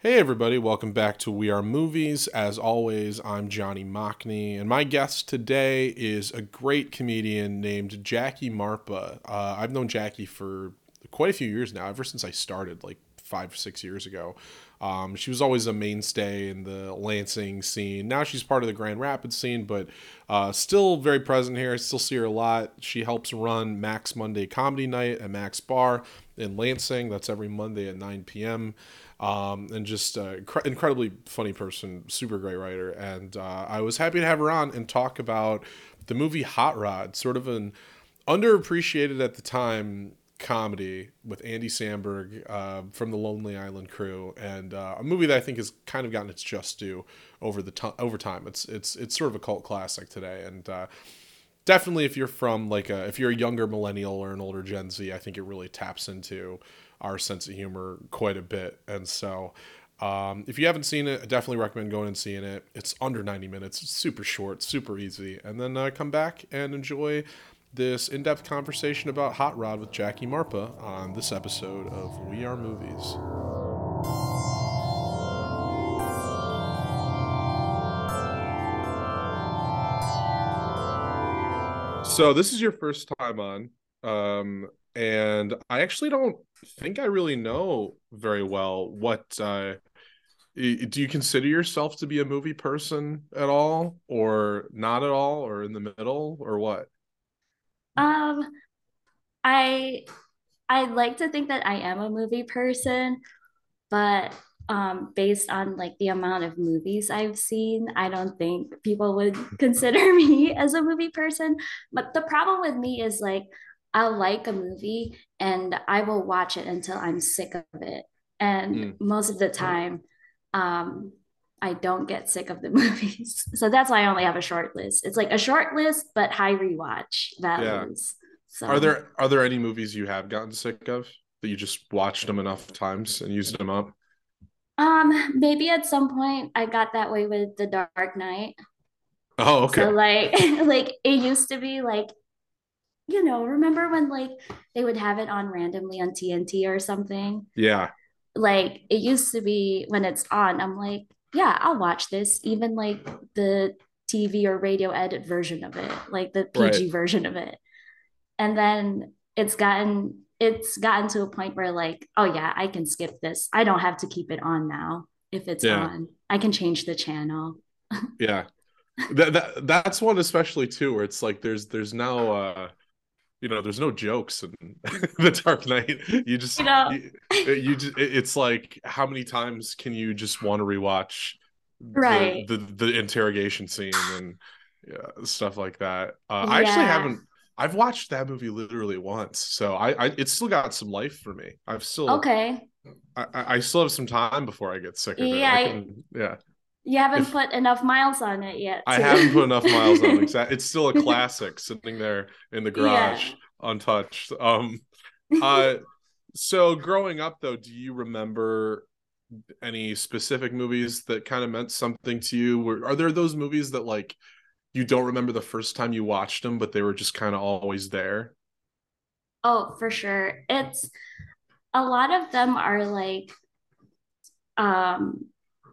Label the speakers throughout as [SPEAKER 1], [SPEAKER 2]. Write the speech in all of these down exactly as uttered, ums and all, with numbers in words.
[SPEAKER 1] Hey everybody, welcome back to We Are Movies. As always, I'm Johnny Mockney, and my guest today is a great comedian named Jackie Marpa. Uh, I've known Jackie for quite a few years now, ever since I started, like five, six years ago. Um, she was always a mainstay in the Lansing scene. Now she's part of the Grand Rapids scene, but uh, still very present here. I still see her a lot. She helps run Max Monday Comedy Night at Max Bar in Lansing. That's every Monday at nine p.m. Um, and just uh, incre- incredibly funny person, super great writer. And uh, I was happy to have her on and talk about the movie Hot Rod, sort of an underappreciated at the time comedy with Andy Samberg uh, from the Lonely Island crew, and uh, a movie that I think has kind of gotten its just due over the to- over time. It's it's it's sort of a cult classic today, and uh, definitely if you're from like a if you're a younger millennial or an older Gen Z, I think it really taps into our sense of humor quite a bit. And so um, if you haven't seen it, I definitely recommend going and seeing it. It's under ninety minutes. It's super short, super easy. And then uh, come back and enjoy this in-depth conversation about Hot Rod with Jackie Marpa on this episode of We Are Movies. So this is your first time on, um, and I actually don't think I really know very well what. Uh, do you consider yourself to be a movie person at all, or not at all, or in the middle, or what?
[SPEAKER 2] Um, I I like to think that I am a movie person, but um, based on like the amount of movies I've seen, I don't think people would consider me as a movie person. But the problem with me is like I'll like a movie and I will watch it until I'm sick of it. And
[SPEAKER 1] Mm,
[SPEAKER 2] most of the time, um, I don't get sick of the movies. So that's why I only have a short list. It's like a short list, but high rewatch
[SPEAKER 1] yeah.
[SPEAKER 2] values.
[SPEAKER 1] Are
[SPEAKER 2] So
[SPEAKER 1] there are there any movies you have gotten sick of that you just watched them enough times and used them up?
[SPEAKER 2] Um, maybe at some point I got that way with The Dark Knight.
[SPEAKER 1] Oh,
[SPEAKER 2] So
[SPEAKER 1] okay.
[SPEAKER 2] like like it used to be like, you know, remember when like they would have it on randomly on T N T or something?
[SPEAKER 1] Yeah.
[SPEAKER 2] Like it used to be when it's on, I'm like, yeah, I'll watch this, even like the T V or radio edit version of it, like the
[SPEAKER 1] Right.
[SPEAKER 2] P G version of it. And then it's gotten it's gotten to a point where like, oh yeah, I can skip this. I don't have to keep it on now if it's
[SPEAKER 1] Yeah.
[SPEAKER 2] on. I can change the channel.
[SPEAKER 1] Yeah. That, that that's one especially too, where it's like there's there's no uh you know there's no jokes in the Dark Knight. You
[SPEAKER 2] You
[SPEAKER 1] just
[SPEAKER 2] know,
[SPEAKER 1] you, you just it's like how many times can you just want to rewatch the
[SPEAKER 2] right.
[SPEAKER 1] the the interrogation scene and yeah, stuff like that. Uh, I actually
[SPEAKER 2] Yeah.
[SPEAKER 1] haven't. I've watched that movie literally once, so I, I it's still got some life for me. I've still
[SPEAKER 2] Okay.
[SPEAKER 1] I, I still have some time before I get sick of it. I
[SPEAKER 2] Yeah.
[SPEAKER 1] can yeah.
[SPEAKER 2] You haven't
[SPEAKER 1] If
[SPEAKER 2] put enough miles on it yet
[SPEAKER 1] I haven't put enough miles on.
[SPEAKER 2] to.
[SPEAKER 1] Exactly. It's still a classic sitting there in the
[SPEAKER 2] Yeah.
[SPEAKER 1] garage untouched. Um uh so growing up though, do you remember any specific movies that kind of meant something to you? Were, are there those movies that like you don't remember the first time you watched them, but they were just kind of always there?
[SPEAKER 2] Oh, for sure. It's a lot of them are like um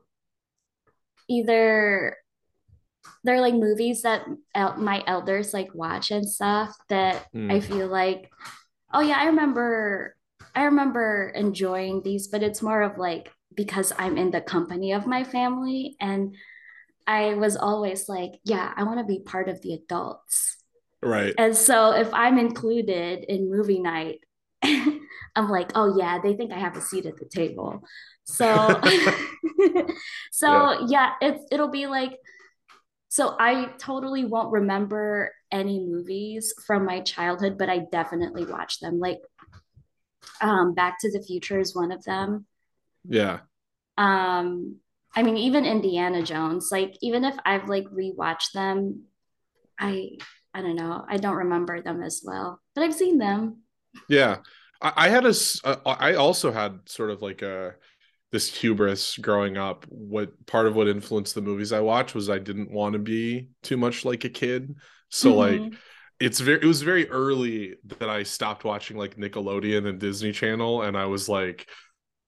[SPEAKER 2] either they're like movies that el- my elders like watch and stuff that I
[SPEAKER 1] Mm,
[SPEAKER 2] feel like, oh yeah, I remember I remember enjoying these, but it's more of like because I'm in the company of my family and I was always like, yeah, I want to be part of the adults.
[SPEAKER 1] right.
[SPEAKER 2] And so if I'm included in movie night, I'm like, oh yeah, they think I have a seat at the table. So
[SPEAKER 1] Yeah.
[SPEAKER 2] so yeah, it's it'll be like, so I totally won't remember any movies from my childhood, but I definitely watch them. Like um Back to the Future is one of them.
[SPEAKER 1] Yeah.
[SPEAKER 2] Um I mean even Indiana Jones, like even if I've like rewatched them, I I don't know, I don't remember them as well, but I've seen them.
[SPEAKER 1] Yeah. I, I had a. s- uh, I also had sort of like a this hubris growing up. What part of what influenced the movies I watched was I didn't want to be too much like a kid. So like
[SPEAKER 2] Mm-hmm.
[SPEAKER 1] it's very it was very early that I stopped watching like Nickelodeon and Disney Channel, and I was like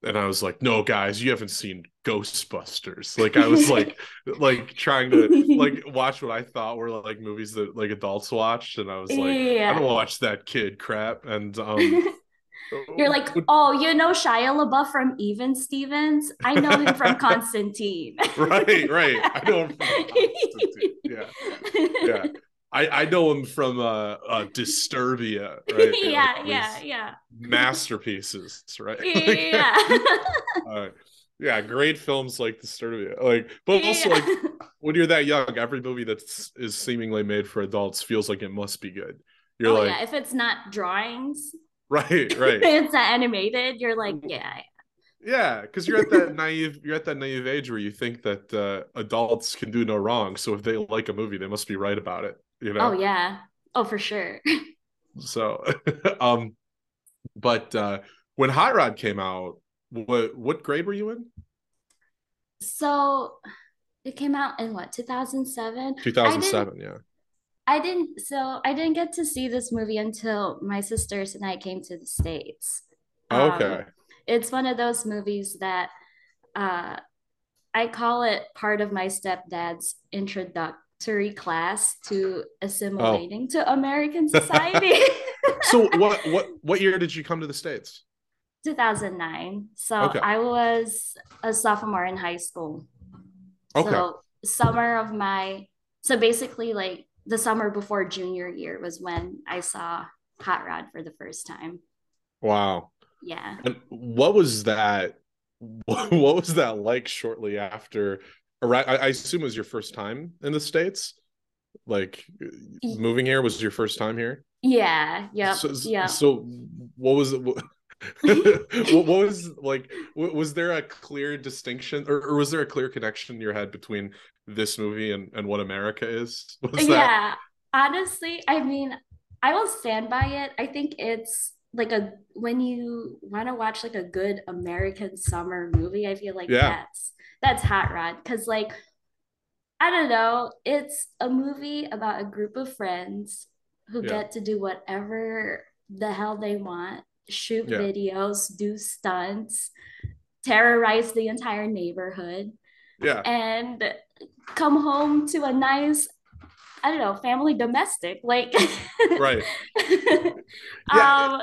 [SPEAKER 1] and I was like, no, guys, you haven't seen Ghostbusters. Like I was like like trying to like watch what I thought were like movies that like adults watched, and I was like, I don't
[SPEAKER 2] Yeah.
[SPEAKER 1] watch that kid crap. And um
[SPEAKER 2] You're like, oh, you know Shia LaBeouf from Even Stevens? I know him from Constantine.
[SPEAKER 1] right, right. I know him from Constantine. Yeah. Yeah. I, I know him from uh, uh Disturbia, right? Like
[SPEAKER 2] Yeah, yeah,
[SPEAKER 1] these
[SPEAKER 2] yeah.
[SPEAKER 1] masterpieces, right? Like,
[SPEAKER 2] Yeah.
[SPEAKER 1] uh, yeah, great films like Disturbia. Like, but also
[SPEAKER 2] Yeah.
[SPEAKER 1] like when you're that young, every movie that's is seemingly made for adults feels like it must be good. You're
[SPEAKER 2] Oh
[SPEAKER 1] like,
[SPEAKER 2] yeah, if it's not drawings,
[SPEAKER 1] right, right.
[SPEAKER 2] it's not animated, you're like, yeah.
[SPEAKER 1] Yeah, because you're at that naive you're at that naive age where you think that uh, adults can do no wrong. So if they like a movie, they must be right about it, you
[SPEAKER 2] Oh
[SPEAKER 1] know?
[SPEAKER 2] yeah. Oh, for sure.
[SPEAKER 1] So um but uh when Hot Rod came out, what what grade were you in?
[SPEAKER 2] So it came out in what, two thousand seven? I didn't
[SPEAKER 1] two thousand seven, yeah.
[SPEAKER 2] I didn't so I didn't get to see this movie until my sisters and I came to the States. Um,
[SPEAKER 1] Okay.
[SPEAKER 2] it's one of those movies that uh I call it part of my stepdad's introductory class to
[SPEAKER 1] Oh.
[SPEAKER 2] assimilating to American society.
[SPEAKER 1] So what what what year did you come to the States?
[SPEAKER 2] two thousand nine. So
[SPEAKER 1] Okay.
[SPEAKER 2] I was a sophomore in high school.
[SPEAKER 1] Okay.
[SPEAKER 2] So summer of my so basically like the summer before junior year was when I saw Hot Rod for the first time.
[SPEAKER 1] Wow.
[SPEAKER 2] Yeah.
[SPEAKER 1] And what was that what was that like shortly after I, I assume it was your first time in the States? Like moving here was your first time here?
[SPEAKER 2] Yeah. Yep.
[SPEAKER 1] So
[SPEAKER 2] Yep.
[SPEAKER 1] so what was it what, what was like was there a clear distinction, or, or was there a clear connection in your head between this movie and, and what America is? Was that
[SPEAKER 2] Yeah. Honestly, I mean, I will stand by it. I think it's like a when you want to watch like a good American summer movie, I feel like
[SPEAKER 1] yeah,
[SPEAKER 2] that's that's Hot Rod because like I don't know, it's a movie about a group of friends who
[SPEAKER 1] yeah,
[SPEAKER 2] get to do whatever the hell they want, shoot
[SPEAKER 1] yeah,
[SPEAKER 2] videos, do stunts, terrorize the entire neighborhood,
[SPEAKER 1] yeah,
[SPEAKER 2] and come home to a nice, I don't know, family domestic. Like,
[SPEAKER 1] right, yeah,
[SPEAKER 2] um,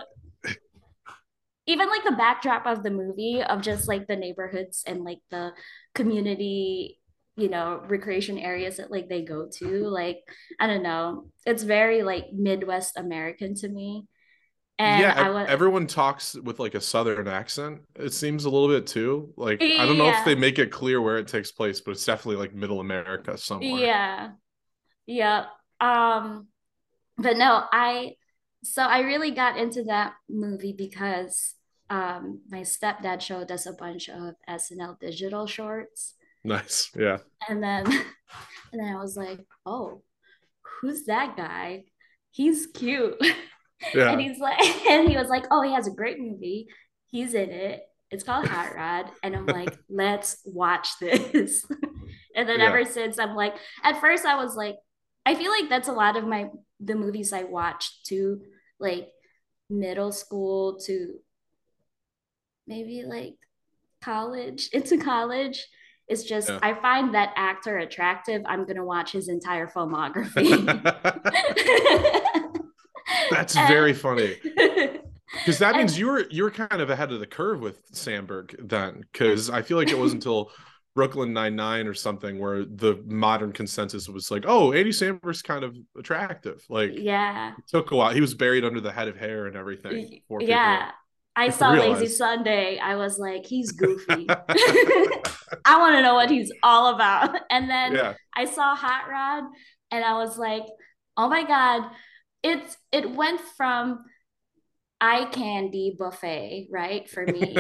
[SPEAKER 2] even like the backdrop of the movie of just like the neighborhoods and like the community, you know, recreation areas that like they go to. Like, I don't know, it's very like Midwest American to me. And
[SPEAKER 1] yeah.
[SPEAKER 2] I was,
[SPEAKER 1] Everyone talks with like a southern accent, it seems a little bit too. Like I don't know if they
[SPEAKER 2] yeah,
[SPEAKER 1] make it clear where it takes place, but it's definitely like middle America somewhere.
[SPEAKER 2] yeah, yeah. Um, but no, I so I really got into that movie because um my stepdad showed us a bunch of S N L digital shorts.
[SPEAKER 1] Nice, yeah,
[SPEAKER 2] And then and then I was like, oh, who's that guy? He's cute. And
[SPEAKER 1] yeah,
[SPEAKER 2] he's like, and he was like, oh, he has a great movie. He's in it. It's called Hot Rod. And I'm like, let's watch this. And then
[SPEAKER 1] yeah.
[SPEAKER 2] ever since I'm like, at first I was like, I feel like that's a lot of my the movies I watched too, like middle school to maybe like college, into college. It's just
[SPEAKER 1] Yeah.
[SPEAKER 2] I find that actor attractive. I'm gonna watch his entire filmography.
[SPEAKER 1] That's
[SPEAKER 2] and,
[SPEAKER 1] very funny. Because that means
[SPEAKER 2] and
[SPEAKER 1] you were you were kind of ahead of the curve with Sandberg then. Because I feel like it wasn't until Brooklyn Nine Nine or something where the modern consensus was like, "Oh, Andy Samberg's kind of attractive." Like
[SPEAKER 2] yeah,
[SPEAKER 1] it took a while. He was buried under the head of hair and everything before people
[SPEAKER 2] yeah. I saw Lazy
[SPEAKER 1] realized.
[SPEAKER 2] Sunday. I was like, he's goofy. I want to know what he's all about. And then
[SPEAKER 1] Yeah.
[SPEAKER 2] I saw Hot Rod and I was like, oh my God. It's it went from eye candy buffet, right? For me.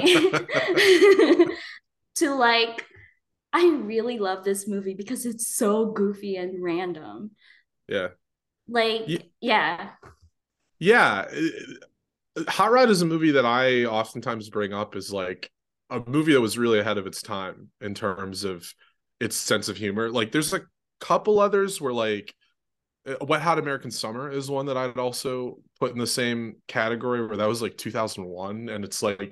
[SPEAKER 2] To like, I really love this movie because it's so goofy and random.
[SPEAKER 1] Yeah.
[SPEAKER 2] Like, yeah.
[SPEAKER 1] Yeah. Hot Rod is a movie that I oftentimes bring up as like a movie that was really ahead of its time in terms of its sense of humor. Like there's a couple others where like uh, Wet Hot American Summer is one that I'd also put in the same category, where that was like two thousand one, and it's like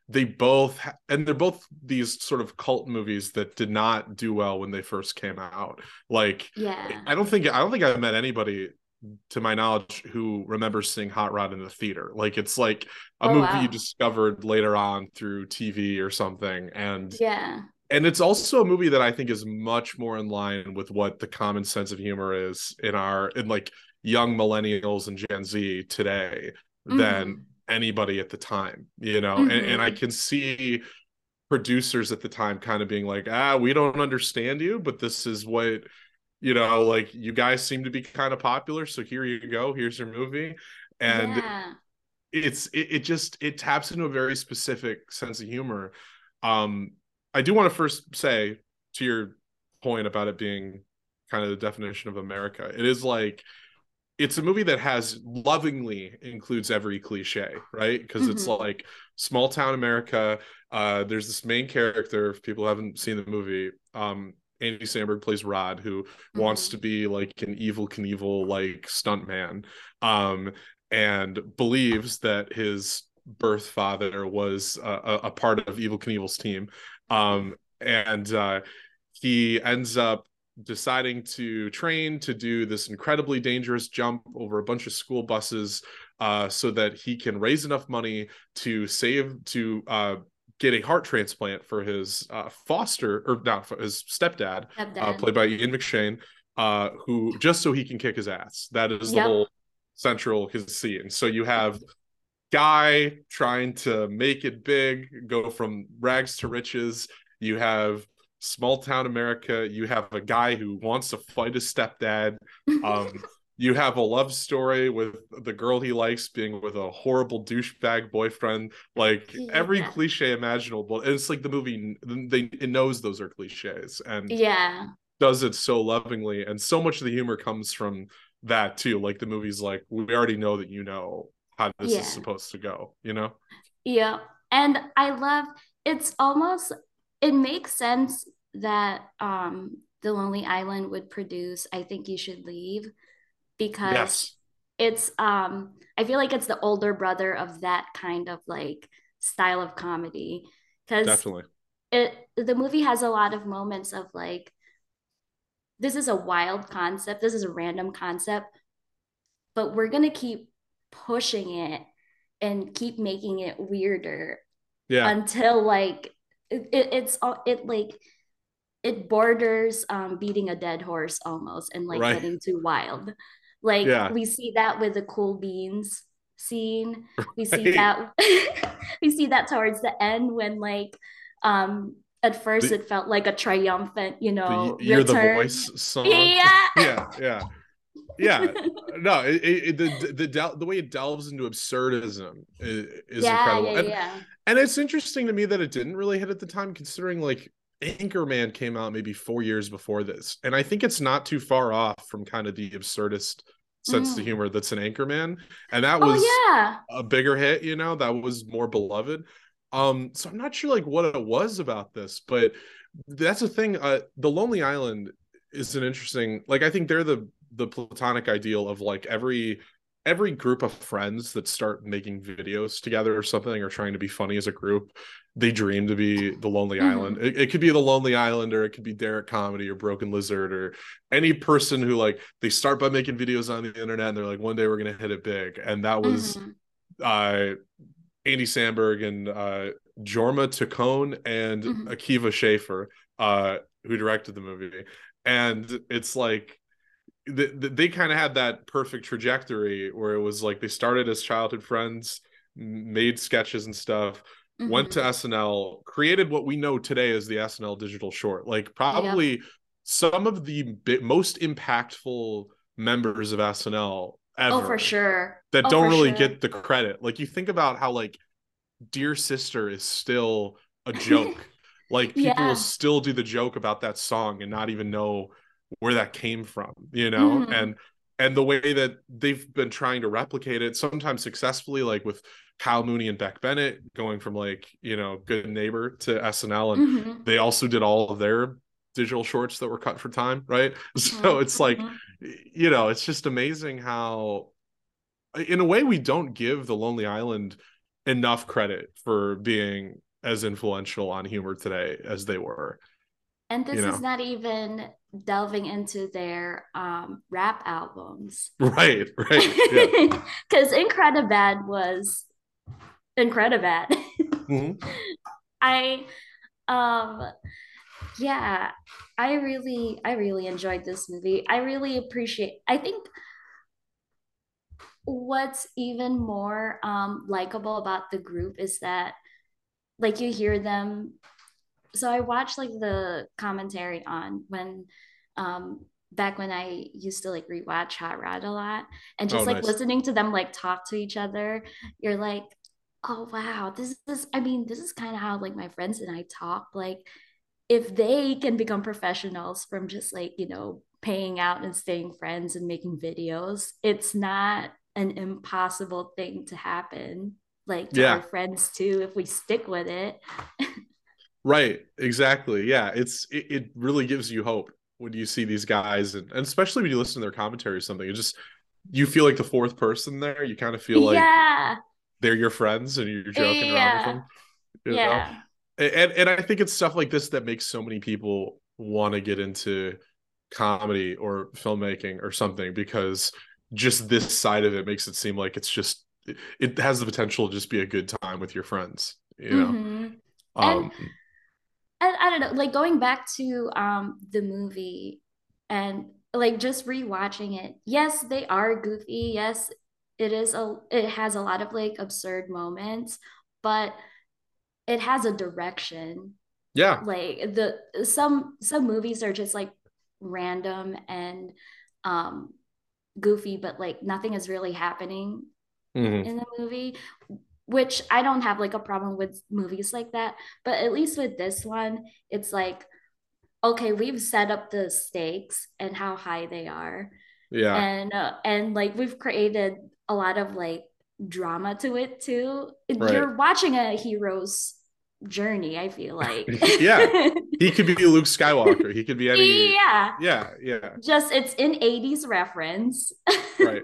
[SPEAKER 1] they both ha- and they're both these sort of cult movies that did not do well when they first came out. Like
[SPEAKER 2] Yeah.
[SPEAKER 1] I don't think I don't think I've met anybody to my knowledge who remembers seeing Hot Rod in the theater. Like it's like a
[SPEAKER 2] Oh
[SPEAKER 1] movie you
[SPEAKER 2] wow.
[SPEAKER 1] discovered later on through T V or something. And
[SPEAKER 2] Yeah.
[SPEAKER 1] and it's also a movie that I think is much more in line with what the common sense of humor is in our in like young millennials and Gen Z today than
[SPEAKER 2] Mm-hmm.
[SPEAKER 1] anybody at the time, you know. And, and I
[SPEAKER 2] Mm-hmm.
[SPEAKER 1] can see producers at the time kind of being like, ah, we don't understand you, but this is what, you know, like you guys seem to be kind of popular, so here you go, here's your movie. And
[SPEAKER 2] Yeah.
[SPEAKER 1] it's it, it just it taps into a very specific sense of humor. um I do want to first say, to your point about it being kind of the definition of America, it is like it's a movie that has lovingly includes every cliche, right? Because it's
[SPEAKER 2] Mm-hmm.
[SPEAKER 1] like small town America. Uh, there's this main character, if people haven't seen the movie, um, Andy Samberg plays Rod, who wants to
[SPEAKER 2] Mm-hmm.
[SPEAKER 1] be like an Evel Knievel like stunt man, um, and believes that his birth father was a, a part of Evel Knievel's team, um, and uh, he ends up deciding to train to do this incredibly dangerous jump over a bunch of school buses, uh, so that he can raise enough money to save to uh, get a heart transplant for his uh, foster or not for his stepdad, uh,
[SPEAKER 2] Stepdad.
[SPEAKER 1] played by Ian McShane, uh, who just so he can kick his ass. That is the
[SPEAKER 2] Yep.
[SPEAKER 1] whole central his scene. So you have guy trying to make it big, go from rags to riches. You have small town America. You have a guy who wants to fight his stepdad. Um, you have a love story with the girl he likes being with a horrible douchebag boyfriend. Like every
[SPEAKER 2] Yeah.
[SPEAKER 1] cliche imaginable. And it's like the movie they it knows those are cliches and
[SPEAKER 2] Yeah.
[SPEAKER 1] does it so lovingly. And so much of the humor comes from that too. Like the movie's like, we already know that you know how this is
[SPEAKER 2] Yeah.
[SPEAKER 1] supposed to go, you know?
[SPEAKER 2] Yeah. And I love it's almost it makes sense that um The Lonely Island would produce I Think You Should Leave because
[SPEAKER 1] Yes,
[SPEAKER 2] it's um I feel like it's the older brother of that kind of like style of comedy because
[SPEAKER 1] definitely.
[SPEAKER 2] it the movie has a lot of moments of like this is a wild concept, this is a random concept, but we're going to keep pushing it and keep making it weirder
[SPEAKER 1] Yeah,
[SPEAKER 2] until like it, it it's all it like it borders um beating a dead horse almost and like
[SPEAKER 1] right.
[SPEAKER 2] getting too wild. Like
[SPEAKER 1] Yeah,
[SPEAKER 2] we see that with the cool beans scene. We see
[SPEAKER 1] right.
[SPEAKER 2] that we see that towards the end when like um at first
[SPEAKER 1] The
[SPEAKER 2] it felt like a triumphant, you
[SPEAKER 1] the
[SPEAKER 2] know,
[SPEAKER 1] You're the
[SPEAKER 2] return.
[SPEAKER 1] Voice song.
[SPEAKER 2] Yeah.
[SPEAKER 1] Yeah, yeah. Yeah, no, it, it, the the the, the way it delves into absurdism is, is
[SPEAKER 2] Yeah,
[SPEAKER 1] incredible.
[SPEAKER 2] yeah,
[SPEAKER 1] and
[SPEAKER 2] yeah.
[SPEAKER 1] and it's interesting to me that it didn't really hit at the time, considering like Anchorman came out maybe four years before this, and I think it's not too far off from kind of the absurdist sense of
[SPEAKER 2] Mm.
[SPEAKER 1] humor that's in Anchorman, and that
[SPEAKER 2] Oh
[SPEAKER 1] was
[SPEAKER 2] yeah.
[SPEAKER 1] a bigger hit, you know, that was more beloved. Um, so I'm not sure like what it was about this, but that's the thing. Uh, The Lonely Island is an interesting, like I think they're the the platonic ideal of like every every group of friends that start making videos together or something or trying to be funny as a group, they dream to be the Lonely Island.
[SPEAKER 2] Hmm.
[SPEAKER 1] It, it could be the Lonely Island, or it could be Derek Comedy or Broken Lizard, or any person who like they start by making videos on the internet and they're like, one day we're gonna hit it big. And that was
[SPEAKER 2] Hmm.
[SPEAKER 1] uh Andy Samberg and uh Jorma Taccone and
[SPEAKER 2] Hmm.
[SPEAKER 1] Akiva Schaffer, uh, who directed the movie. And it's like they, they kind of had that perfect trajectory where it was like they started as childhood friends, made sketches and stuff, went to
[SPEAKER 2] Hmm.
[SPEAKER 1] S N L, created what we know today as the S N L digital short. Like
[SPEAKER 2] Yep.
[SPEAKER 1] probably some of the bi- most impactful members of S N L
[SPEAKER 2] Oh, for
[SPEAKER 1] ever
[SPEAKER 2] sure.
[SPEAKER 1] that
[SPEAKER 2] Oh,
[SPEAKER 1] don't
[SPEAKER 2] for
[SPEAKER 1] really
[SPEAKER 2] sure.
[SPEAKER 1] get the credit. Like you think about how like Dear Sister is still a joke. Like people will
[SPEAKER 2] Yeah.
[SPEAKER 1] still do the joke about that song and not even know where that came from, you know?
[SPEAKER 2] Hmm.
[SPEAKER 1] And and the way that they've been trying to replicate it, sometimes successfully, like with Kyle Mooney and Beck Bennett going from like, you know, Good Neighbor to S N L. And
[SPEAKER 2] Hmm.
[SPEAKER 1] they also did all of their digital shorts that were cut for time, right? So
[SPEAKER 2] Hmm.
[SPEAKER 1] it's like,
[SPEAKER 2] Hmm.
[SPEAKER 1] you know, it's just amazing how in a way we don't give The Lonely Island enough credit for being as influential on humor today as they were,
[SPEAKER 2] And
[SPEAKER 1] you
[SPEAKER 2] this is
[SPEAKER 1] know?
[SPEAKER 2] not even delving into their um, rap albums.
[SPEAKER 1] Right, right. Yeah.
[SPEAKER 2] Because Incredibad was Incredibad.
[SPEAKER 1] Hmm.
[SPEAKER 2] I um yeah, I really I really enjoyed this movie. I really appreciate I think what's even more um likable about the group is that like you hear them. So I watched like the commentary on when um back when I used to like rewatch Hot Rod a lot, and
[SPEAKER 1] Oh,
[SPEAKER 2] just like
[SPEAKER 1] nice.
[SPEAKER 2] listening to them like talk to each other, you're like, oh wow, this is I mean, this is kind of how like my friends and I talk. Like if they can become professionals from just like, you know, paying out and staying friends and making videos, it's not an impossible thing to happen like to our
[SPEAKER 1] Yeah.
[SPEAKER 2] friends too if we stick with it.
[SPEAKER 1] Right. Exactly. Yeah. It's it, it really gives you hope when you see these guys, and, and especially when you listen to their commentary or something. It just you feel like the fourth person there. You kind of feel like
[SPEAKER 2] Yeah.
[SPEAKER 1] they're your friends and you're joking around with
[SPEAKER 2] Yeah.
[SPEAKER 1] them, you know?
[SPEAKER 2] Yeah.
[SPEAKER 1] And and I think it's stuff like this that makes so many people want to get into comedy or filmmaking or something, because just this side of it makes it seem like it's just it has the potential to just be a good time with your friends, you know.
[SPEAKER 2] Mm-hmm. And
[SPEAKER 1] Um
[SPEAKER 2] I, I don't know, like going back to um the movie and like just rewatching it. Yes, they are goofy. Yes, it is a it has a lot of like absurd moments, but it has a direction.
[SPEAKER 1] yeah.
[SPEAKER 2] Like the some some movies are just like random and um goofy, but like nothing is really happening
[SPEAKER 1] Hmm.
[SPEAKER 2] in the movie, which I don't have like a problem with movies like that. But at least with this one, it's like, okay, we've set up the stakes and how high they are.
[SPEAKER 1] Yeah.
[SPEAKER 2] And uh, and like we've created a lot of like drama to it too.
[SPEAKER 1] Right.
[SPEAKER 2] You're watching a hero's journey, I feel like.
[SPEAKER 1] Yeah. He could be Luke Skywalker. He could be any.
[SPEAKER 2] Yeah.
[SPEAKER 1] Yeah, yeah.
[SPEAKER 2] Just it's in eighties reference.
[SPEAKER 1] Right.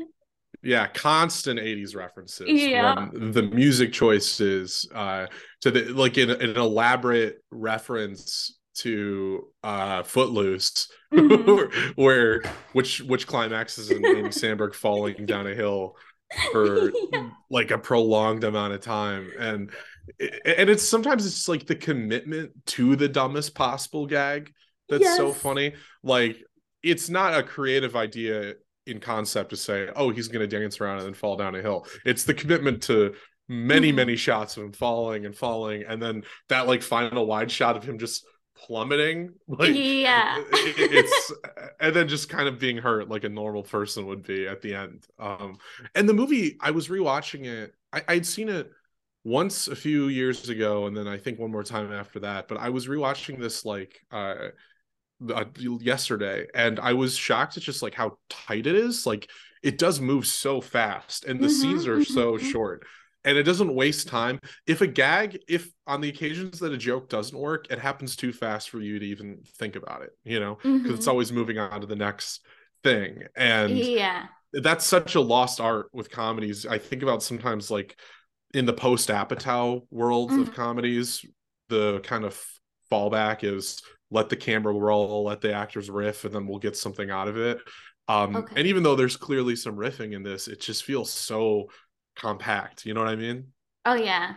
[SPEAKER 1] Yeah, constant eighties references,
[SPEAKER 2] Yeah.
[SPEAKER 1] from the music choices uh to the like in an elaborate reference to uh Footloose,
[SPEAKER 2] Mm-hmm.
[SPEAKER 1] where which which climaxes in Amy Sandberg falling down a hill for
[SPEAKER 2] Yeah.
[SPEAKER 1] like a prolonged amount of time. And and it's sometimes it's like the commitment to the dumbest possible gag that's so
[SPEAKER 2] Yes.
[SPEAKER 1] funny. Like it's not a creative idea in concept to say, oh, he's going to dance around and then fall down a hill. It's the commitment to many,
[SPEAKER 2] Mm-hmm.
[SPEAKER 1] many shots of him falling and falling, and then that like final wide shot of him just plummeting, like
[SPEAKER 2] Yeah.
[SPEAKER 1] it's, and then just kind of being hurt like a normal person would be at the end. Um, and the movie, I was rewatching it. I, I'd seen it once a few years ago, and then I think one more time after that. But I was rewatching this like uh, uh, yesterday, and I was shocked at just like how tight it is. Like it does move so fast, and the scenes
[SPEAKER 2] Mm-hmm.
[SPEAKER 1] are so
[SPEAKER 2] Mm-hmm.
[SPEAKER 1] short, and it doesn't waste time. If a gag, if on the occasions that a joke doesn't work, it happens too fast for you to even think about it, you know, because it's
[SPEAKER 2] Mm-hmm.
[SPEAKER 1] always moving on to the next thing. And
[SPEAKER 2] Yeah.
[SPEAKER 1] that's such a lost art with comedies. I think about sometimes like in the post Apatow world of
[SPEAKER 2] Mm-hmm.
[SPEAKER 1] comedies, the kind of fallback is let the camera roll, let the actors riff, and then we'll get something out of it. Um, and
[SPEAKER 2] Okay.
[SPEAKER 1] even though there's clearly some riffing in this, it just feels so compact. You know what I mean?
[SPEAKER 2] Oh yeah.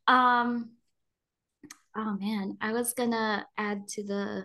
[SPEAKER 2] Um, oh man, I was gonna add to the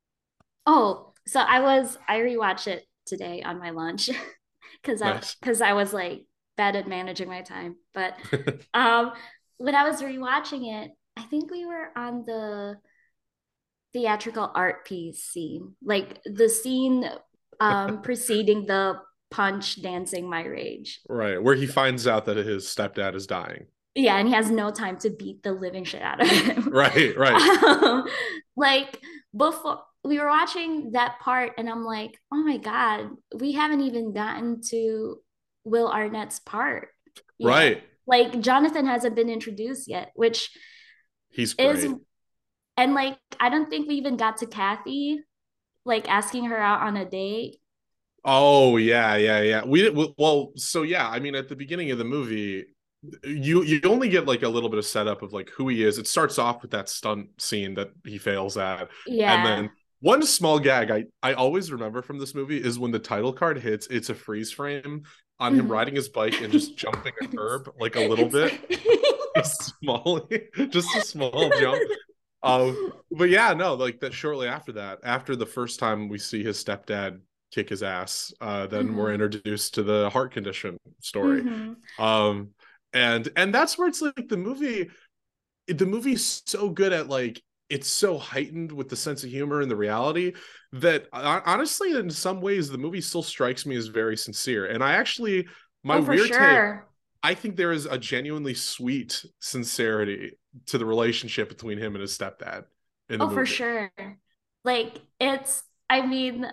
[SPEAKER 2] oh, so I was I rewatched it today on my lunch because I
[SPEAKER 1] Nice.
[SPEAKER 2] because I was like bad at managing my time. But um when I was rewatching it, I think we were on the theatrical art piece scene, like the scene um preceding the punch dancing my rage.
[SPEAKER 1] Right. Where he finds out that his stepdad is dying.
[SPEAKER 2] Yeah, and he has no time to beat the living shit out of him.
[SPEAKER 1] Right, right.
[SPEAKER 2] um, like before we were watching that part, and I'm like, oh my God, we haven't even gotten to Will Arnett's part yet.
[SPEAKER 1] Right.
[SPEAKER 2] Like Jonathan hasn't been introduced yet, which
[SPEAKER 1] He's
[SPEAKER 2] is
[SPEAKER 1] great.
[SPEAKER 2] and like I don't think we even got to Kathy, like asking her out on a date.
[SPEAKER 1] Oh yeah, yeah, yeah. We did well. So yeah, I mean, at the beginning of the movie, you you only get like a little bit of setup of like who he is. It starts off with that stunt scene that he fails at, and
[SPEAKER 2] Yeah.
[SPEAKER 1] then one small gag I I always remember from this movie is when the title card hits, it's a freeze frame on him
[SPEAKER 2] Mhm.
[SPEAKER 1] riding his bike and just jumping a
[SPEAKER 2] it's
[SPEAKER 1] curb like a little
[SPEAKER 2] it's
[SPEAKER 1] bit, just small, just a small jump. Um, but yeah, no, like that. Shortly after that, after the first time we see his stepdad kick his ass, uh, then we're
[SPEAKER 2] Mhm.
[SPEAKER 1] introduced to the heart condition story.
[SPEAKER 2] Mhm.
[SPEAKER 1] Um, and and that's where it's like the movie the movie's so good at like it's so heightened with the sense of humor and the reality that honestly in some ways the movie still strikes me as very sincere. And I actually, my
[SPEAKER 2] Oh, for
[SPEAKER 1] weird take,
[SPEAKER 2] sure.
[SPEAKER 1] I think there is a genuinely sweet sincerity to the relationship between him and his stepdad in the
[SPEAKER 2] Oh, for
[SPEAKER 1] movie.
[SPEAKER 2] sure. Like it's I mean,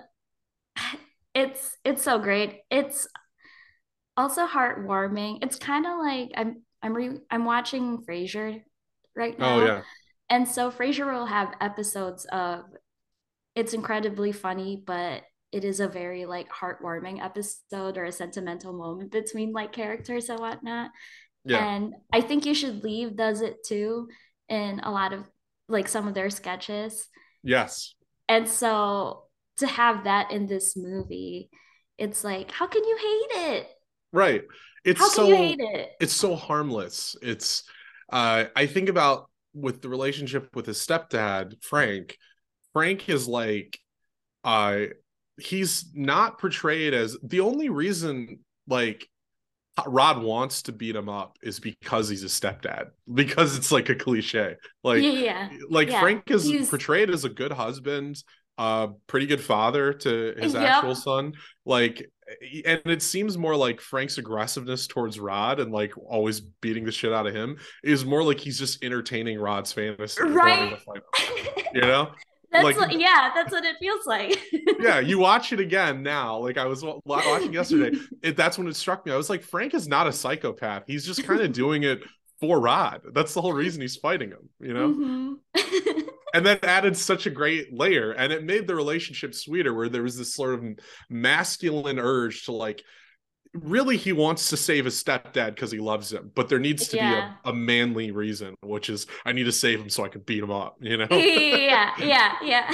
[SPEAKER 2] it's it's so great. It's also heartwarming. It's kind of like I'm I'm re I'm watching Frasier right
[SPEAKER 1] Oh
[SPEAKER 2] now.
[SPEAKER 1] yeah.
[SPEAKER 2] And so Frasier will have episodes of it's incredibly funny, but it is a very like heartwarming episode or a sentimental moment between like characters and whatnot.
[SPEAKER 1] Yeah.
[SPEAKER 2] And I think You Should Leave does it too in a lot of like some of their sketches.
[SPEAKER 1] Yes.
[SPEAKER 2] And so to have that in this movie, it's like, how can you hate it?
[SPEAKER 1] Right. It's
[SPEAKER 2] How can you hate
[SPEAKER 1] so
[SPEAKER 2] it?
[SPEAKER 1] it's so harmless. It's uh I think about with the relationship with his stepdad, Frank. Frank is like uh he's not portrayed as the only reason like Rod wants to beat him up is because he's a stepdad, because it's like a cliche.
[SPEAKER 2] Yeah,
[SPEAKER 1] Like
[SPEAKER 2] yeah,
[SPEAKER 1] like
[SPEAKER 2] yeah.
[SPEAKER 1] Frank is
[SPEAKER 2] He's
[SPEAKER 1] portrayed as a good husband, uh pretty good father to his
[SPEAKER 2] yep.
[SPEAKER 1] actual son. Like and it seems more like Frank's aggressiveness towards Rod and like always beating the shit out of him is more like he's just entertaining Rod's fantasy of wanting
[SPEAKER 2] Right.
[SPEAKER 1] to fight him. You know?
[SPEAKER 2] That's
[SPEAKER 1] Like
[SPEAKER 2] what, yeah, that's what it feels like.
[SPEAKER 1] yeah, you watch it again now. Like I was watching yesterday. It, that's when it struck me. I was like, Frank is not a psychopath. He's just kind of doing it for Rod. That's the whole reason he's fighting him, you know?
[SPEAKER 2] hmm
[SPEAKER 1] And then added such a great layer. And it made the relationship sweeter where there was this sort of masculine urge to like, really, he wants to save his stepdad because he loves him. But there needs to be a,
[SPEAKER 2] Yeah.
[SPEAKER 1] a manly reason, which is, I need to save him so I can beat him up, you know?
[SPEAKER 2] Yeah, yeah, yeah.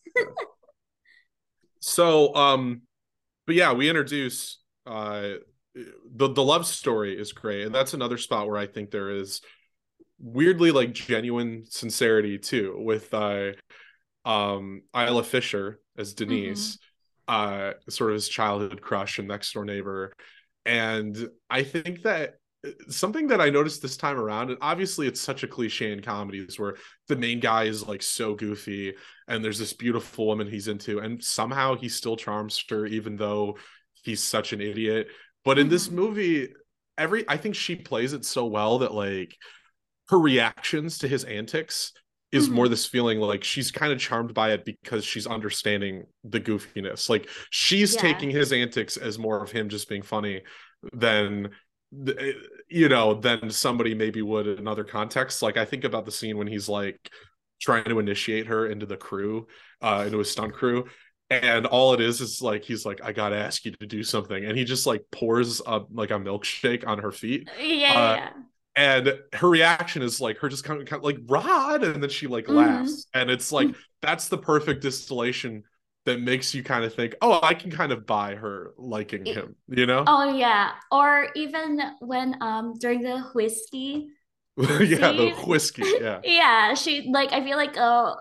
[SPEAKER 1] So, um, but yeah, we introduce uh the the love story is great, and that's another spot where I think there is weirdly like genuine sincerity too with uh um Isla Fisher as
[SPEAKER 2] hmm
[SPEAKER 1] Denise, uh sort of his childhood crush and next door neighbor. And I think that something that I noticed this time around, and obviously it's such a cliche in comedies where the main guy is like so goofy and there's this beautiful woman he's into, and somehow he still charms her even though he's such an idiot. But in this
[SPEAKER 2] hmm
[SPEAKER 1] movie, every I think she plays it so well that like her reactions to his antics is more
[SPEAKER 2] hmm
[SPEAKER 1] this feeling like she's kind of charmed by it because she's understanding the goofiness. Like she's
[SPEAKER 2] Yeah.
[SPEAKER 1] taking his antics as more of him just being funny than you know than somebody maybe would in other contexts. Like I think about the scene when he's like trying to initiate her into the crew, uh into a stunt crew, and all it is is like he's like, I gotta ask you to do something, and he just like pours a like a milkshake on her feet.
[SPEAKER 2] Yeah,
[SPEAKER 1] uh
[SPEAKER 2] yeah.
[SPEAKER 1] and her reaction is like her just kind of, kind of like Rod, and then she like
[SPEAKER 2] hmm
[SPEAKER 1] laughs, and it's like that's the perfect distillation that makes you kind of think, oh, I can kind of buy her liking him, you know?
[SPEAKER 2] Oh yeah. Or even when um during the whiskey
[SPEAKER 1] Yeah, the
[SPEAKER 2] scene.
[SPEAKER 1] whiskey, yeah,
[SPEAKER 2] Yeah, she like I feel like a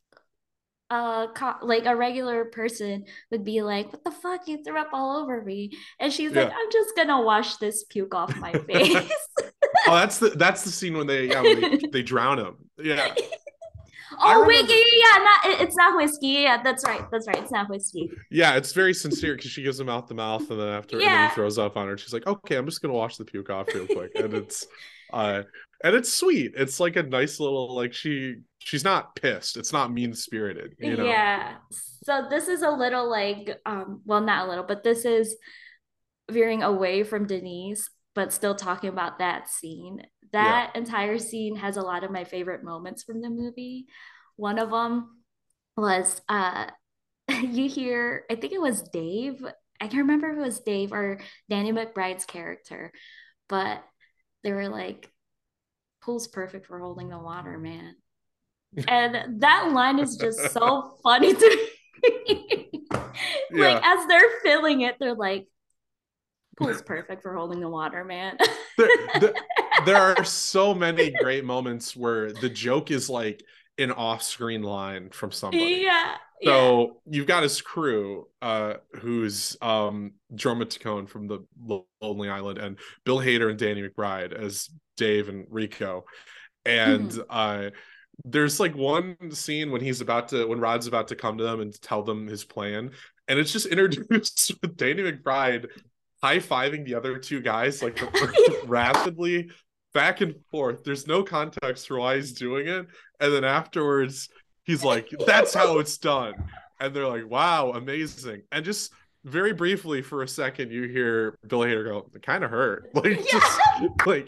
[SPEAKER 2] a co- like a regular person would be like, "What the fuck? You threw up all over me." And she's like,
[SPEAKER 1] yeah.
[SPEAKER 2] "I'm just gonna wash this puke off my face."
[SPEAKER 1] Oh, that's the that's the scene when they yeah when they they drown him. Yeah, I
[SPEAKER 2] Oh wait, yeah,
[SPEAKER 1] remember.
[SPEAKER 2] yeah, yeah. Not it- it's not whiskey. Yeah, that's right. That's right. It's not whiskey.
[SPEAKER 1] Yeah, it's very sincere because she gives him out the mouth, and then after, and then he
[SPEAKER 2] Yeah.
[SPEAKER 1] throws up on her. And she's like, "Okay, I'm just gonna wash the puke off real quick," and it's, uh, and it's sweet. It's like a nice little like she she's not pissed. It's not mean spirited, you know.
[SPEAKER 2] Yeah. So this is a little like um well not a little, but this is veering away from Denise, but still talking about that scene.
[SPEAKER 1] Yeah,
[SPEAKER 2] That entire scene has a lot of my favorite moments from the movie. One of them was uh you hear, I think it was Dave. I can't remember if it was Dave or Danny McBride's character, but they were like, "Pool's perfect for holding the water, man." And that line is just so funny to me. Like
[SPEAKER 1] Yeah.
[SPEAKER 2] as they're filling it, they're like, "Pool's perfect for holding the water, man."
[SPEAKER 1] there, there, there are so many great moments where the joke is like an off-screen line from somebody.
[SPEAKER 2] Yeah, yeah.
[SPEAKER 1] So you've got his crew, uh, who's um Jorma Tacone from the Lonely Island, and Bill Hader and Danny McBride as Dave and Rico. And
[SPEAKER 2] Mhm.
[SPEAKER 1] uh there's like one scene when he's about to when Rod's about to come to them and tell them his plan, and it's just introduced with Danny McBride high-fiving the other two guys like rapidly back and forth. There's no context for why he's doing it. And then afterwards, he's like, that's how it's done. And they're like, wow, amazing. And just very briefly for a second, you hear Bill Hader go, it kind of hurt. Like, just
[SPEAKER 2] Yeah.
[SPEAKER 1] like,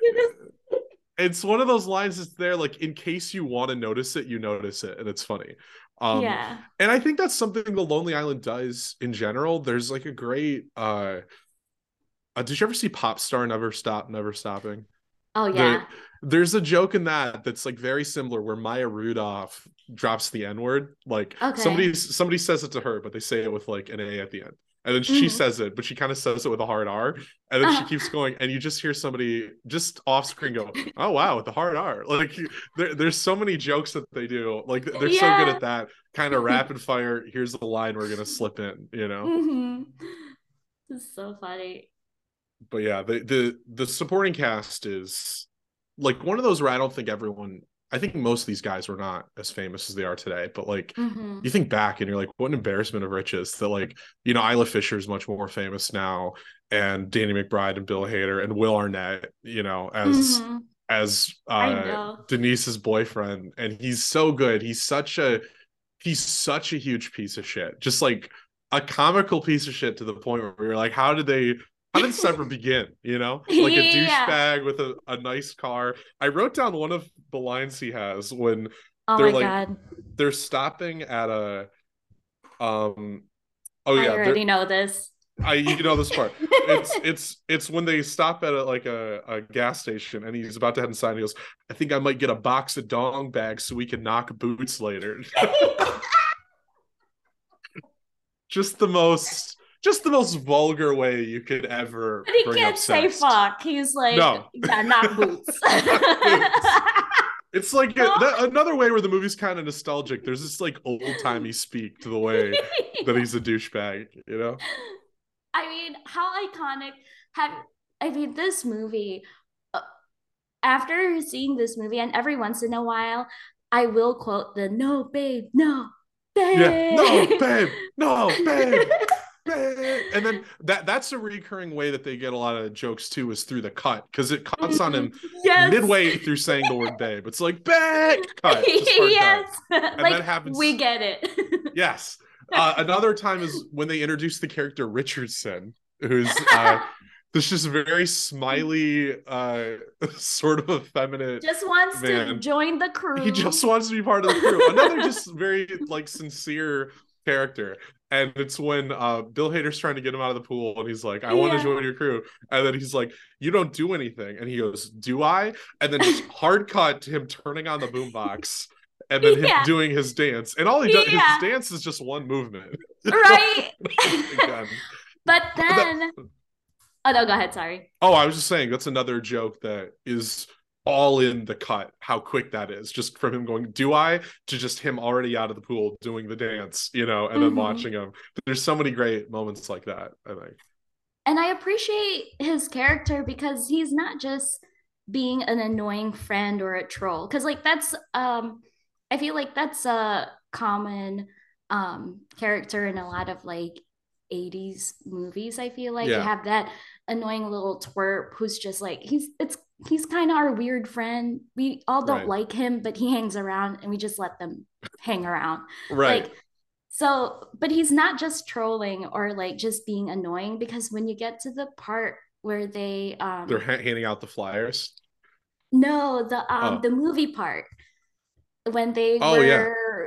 [SPEAKER 1] it's one of those lines that's there, like, in case you want to notice it, you notice it. And it's funny. Um,
[SPEAKER 2] Yeah.
[SPEAKER 1] and I think that's something the Lonely Island does in general. There's like a great, uh, uh, did you ever see Pop Star Never Stop, Never Stopping?
[SPEAKER 2] Oh
[SPEAKER 1] The
[SPEAKER 2] yeah.
[SPEAKER 1] There's a joke in that that's like very similar where Maya Rudolph drops the N word. Like somebody
[SPEAKER 2] Okay.
[SPEAKER 1] somebody says it to her, but they say it with like an A at the end. And then she
[SPEAKER 2] Mhm.
[SPEAKER 1] says it, but she kind of says it with a hard R. And then she
[SPEAKER 2] Uh,
[SPEAKER 1] keeps going, and you just hear somebody just off screen go, "Oh wow," with the hard R. Like there, there's so many jokes that they do. Like they're so good
[SPEAKER 2] yeah.
[SPEAKER 1] at that kind of rapid fire. Here's the line we're gonna slip in, you know.
[SPEAKER 2] hmm It's so funny.
[SPEAKER 1] But yeah, the the the supporting cast is like one of those where I don't think everyone. I think most of these guys were not as famous as they are today. But like,
[SPEAKER 2] hmm
[SPEAKER 1] you think back and you're like, what an embarrassment of riches that like you know Isla Fisher is much more famous now, and Danny McBride and Bill Hader and Will Arnett, you know, as
[SPEAKER 2] hmm
[SPEAKER 1] as
[SPEAKER 2] I
[SPEAKER 1] uh
[SPEAKER 2] know.
[SPEAKER 1] Denise's boyfriend, and he's so good. He's such a he's such a huge piece of shit. Just like a comical piece of shit to the point where you're like, how did they how did this ever begin? You know? Like a
[SPEAKER 2] Yeah.
[SPEAKER 1] douchebag with a, a nice car. I wrote down one of the lines he has when
[SPEAKER 2] Oh
[SPEAKER 1] they're
[SPEAKER 2] my
[SPEAKER 1] like
[SPEAKER 2] God.
[SPEAKER 1] they're stopping at a um oh
[SPEAKER 2] I
[SPEAKER 1] yeah, they're
[SPEAKER 2] already know this.
[SPEAKER 1] I you know this part. It's it's it's when they stop at a, like a, a gas station and he's about to head inside and he goes, I think I might get a box of dong bags so we can knock boots later. just the most just the most vulgar way you could ever
[SPEAKER 2] But he
[SPEAKER 1] bring up
[SPEAKER 2] can't say
[SPEAKER 1] sex.
[SPEAKER 2] fuck. He's like,
[SPEAKER 1] No.
[SPEAKER 2] yeah, knock boots.
[SPEAKER 1] Knock boots. It's like a,
[SPEAKER 2] No.
[SPEAKER 1] that, another way where the movie's kind of nostalgic. There's this like old timey speak to the way that he's a douchebag, you know?
[SPEAKER 2] I mean, how iconic have I mean this movie uh, after seeing this movie and every once in a while I will quote the no babe, no
[SPEAKER 1] Yeah. No,
[SPEAKER 2] babe.
[SPEAKER 1] babe. No, babe. Babe. And then that that's a recurring way that they get a lot of jokes too is through the cut because it cuts on
[SPEAKER 2] Mhm.
[SPEAKER 1] him
[SPEAKER 2] Yes.
[SPEAKER 1] midway through saying the word babe. It's like back cut, just hard cut.
[SPEAKER 2] Yes.
[SPEAKER 1] And
[SPEAKER 2] Like
[SPEAKER 1] that
[SPEAKER 2] we
[SPEAKER 1] happens.
[SPEAKER 2] get it.
[SPEAKER 1] Yes. Uh, another time is when they introduced the character Richardson, who's uh, this just very smiley, uh, sort of effeminate
[SPEAKER 2] Just wants to
[SPEAKER 1] man.
[SPEAKER 2] join the
[SPEAKER 1] He
[SPEAKER 2] crew.
[SPEAKER 1] just wants to be part of the crew. Another just very like sincere character. And it's when uh, Bill Hader's trying to get him out of the pool, and he's like, "I want to
[SPEAKER 2] Yeah.
[SPEAKER 1] join your crew." And then he's like, "You don't do anything." And he goes, "Do I?" And then just hard cut to him turning on the boombox, and then him
[SPEAKER 2] Yeah.
[SPEAKER 1] doing his dance. And all he does, his
[SPEAKER 2] Yeah.
[SPEAKER 1] dance is just one movement.
[SPEAKER 2] Right.
[SPEAKER 1] Again,
[SPEAKER 2] But
[SPEAKER 1] but that
[SPEAKER 2] then, oh no, go ahead. Sorry.
[SPEAKER 1] oh, I was just saying that's another joke that is all in the cut. How quick that is, just from him going, "Do I?" to just him already out of the pool doing the dance, you know, and then
[SPEAKER 2] hmm
[SPEAKER 1] watching him. There's so many great moments like that. I think.
[SPEAKER 2] And I appreciate his character because he's not just being an annoying friend or a troll. Because like that's um, I feel like that's a common um character in a lot of like eighties movies. I feel like you
[SPEAKER 1] Yeah.
[SPEAKER 2] have that annoying little twerp who's just like he's it's he's kind of our weird friend. We all don't
[SPEAKER 1] Right.
[SPEAKER 2] like him, but he hangs around and we just let them hang around.
[SPEAKER 1] Right.
[SPEAKER 2] Like so, but he's not just trolling or like just being annoying because when you get to the part where they
[SPEAKER 1] They're
[SPEAKER 2] um
[SPEAKER 1] ha- handing out the flyers.
[SPEAKER 2] no, the um
[SPEAKER 1] Oh.
[SPEAKER 2] the movie part when they
[SPEAKER 1] Oh yeah.
[SPEAKER 2] were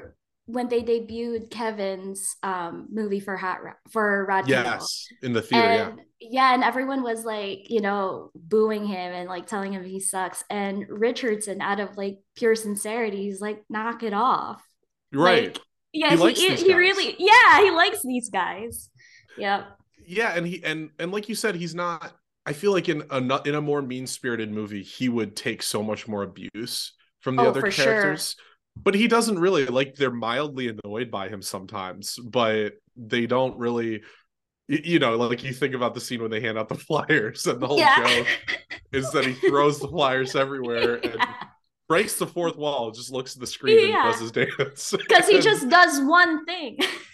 [SPEAKER 2] when they debuted Kevin's um movie for Hot Rod, for Rod Campbell.
[SPEAKER 1] Yes, in the theater, yeah.
[SPEAKER 2] And yeah, and everyone was like, you know, booing him and like telling him he sucks. And Richardson, out of like pure sincerity, he's like, knock it off.
[SPEAKER 1] Right.
[SPEAKER 2] Like, yeah,
[SPEAKER 1] He likes
[SPEAKER 2] he
[SPEAKER 1] these
[SPEAKER 2] he
[SPEAKER 1] guys.
[SPEAKER 2] really, yeah, he likes these guys. Yep.
[SPEAKER 1] Yeah, and he and and like you said, he's not. I feel like in a in a more mean spirited movie, he would take so much more abuse from the
[SPEAKER 2] Oh,
[SPEAKER 1] other
[SPEAKER 2] for sure.
[SPEAKER 1] characters, but he doesn't really. Like, they're mildly annoyed by him sometimes, but they don't really. You know, like, you think about the scene when they hand out the flyers, and the whole
[SPEAKER 2] Yeah.
[SPEAKER 1] joke is that he throws the flyers everywhere and
[SPEAKER 2] Yeah.
[SPEAKER 1] breaks the fourth wall, just looks at the screen and does
[SPEAKER 2] Yeah.
[SPEAKER 1] his dance.
[SPEAKER 2] Because he
[SPEAKER 1] And
[SPEAKER 2] just does one thing.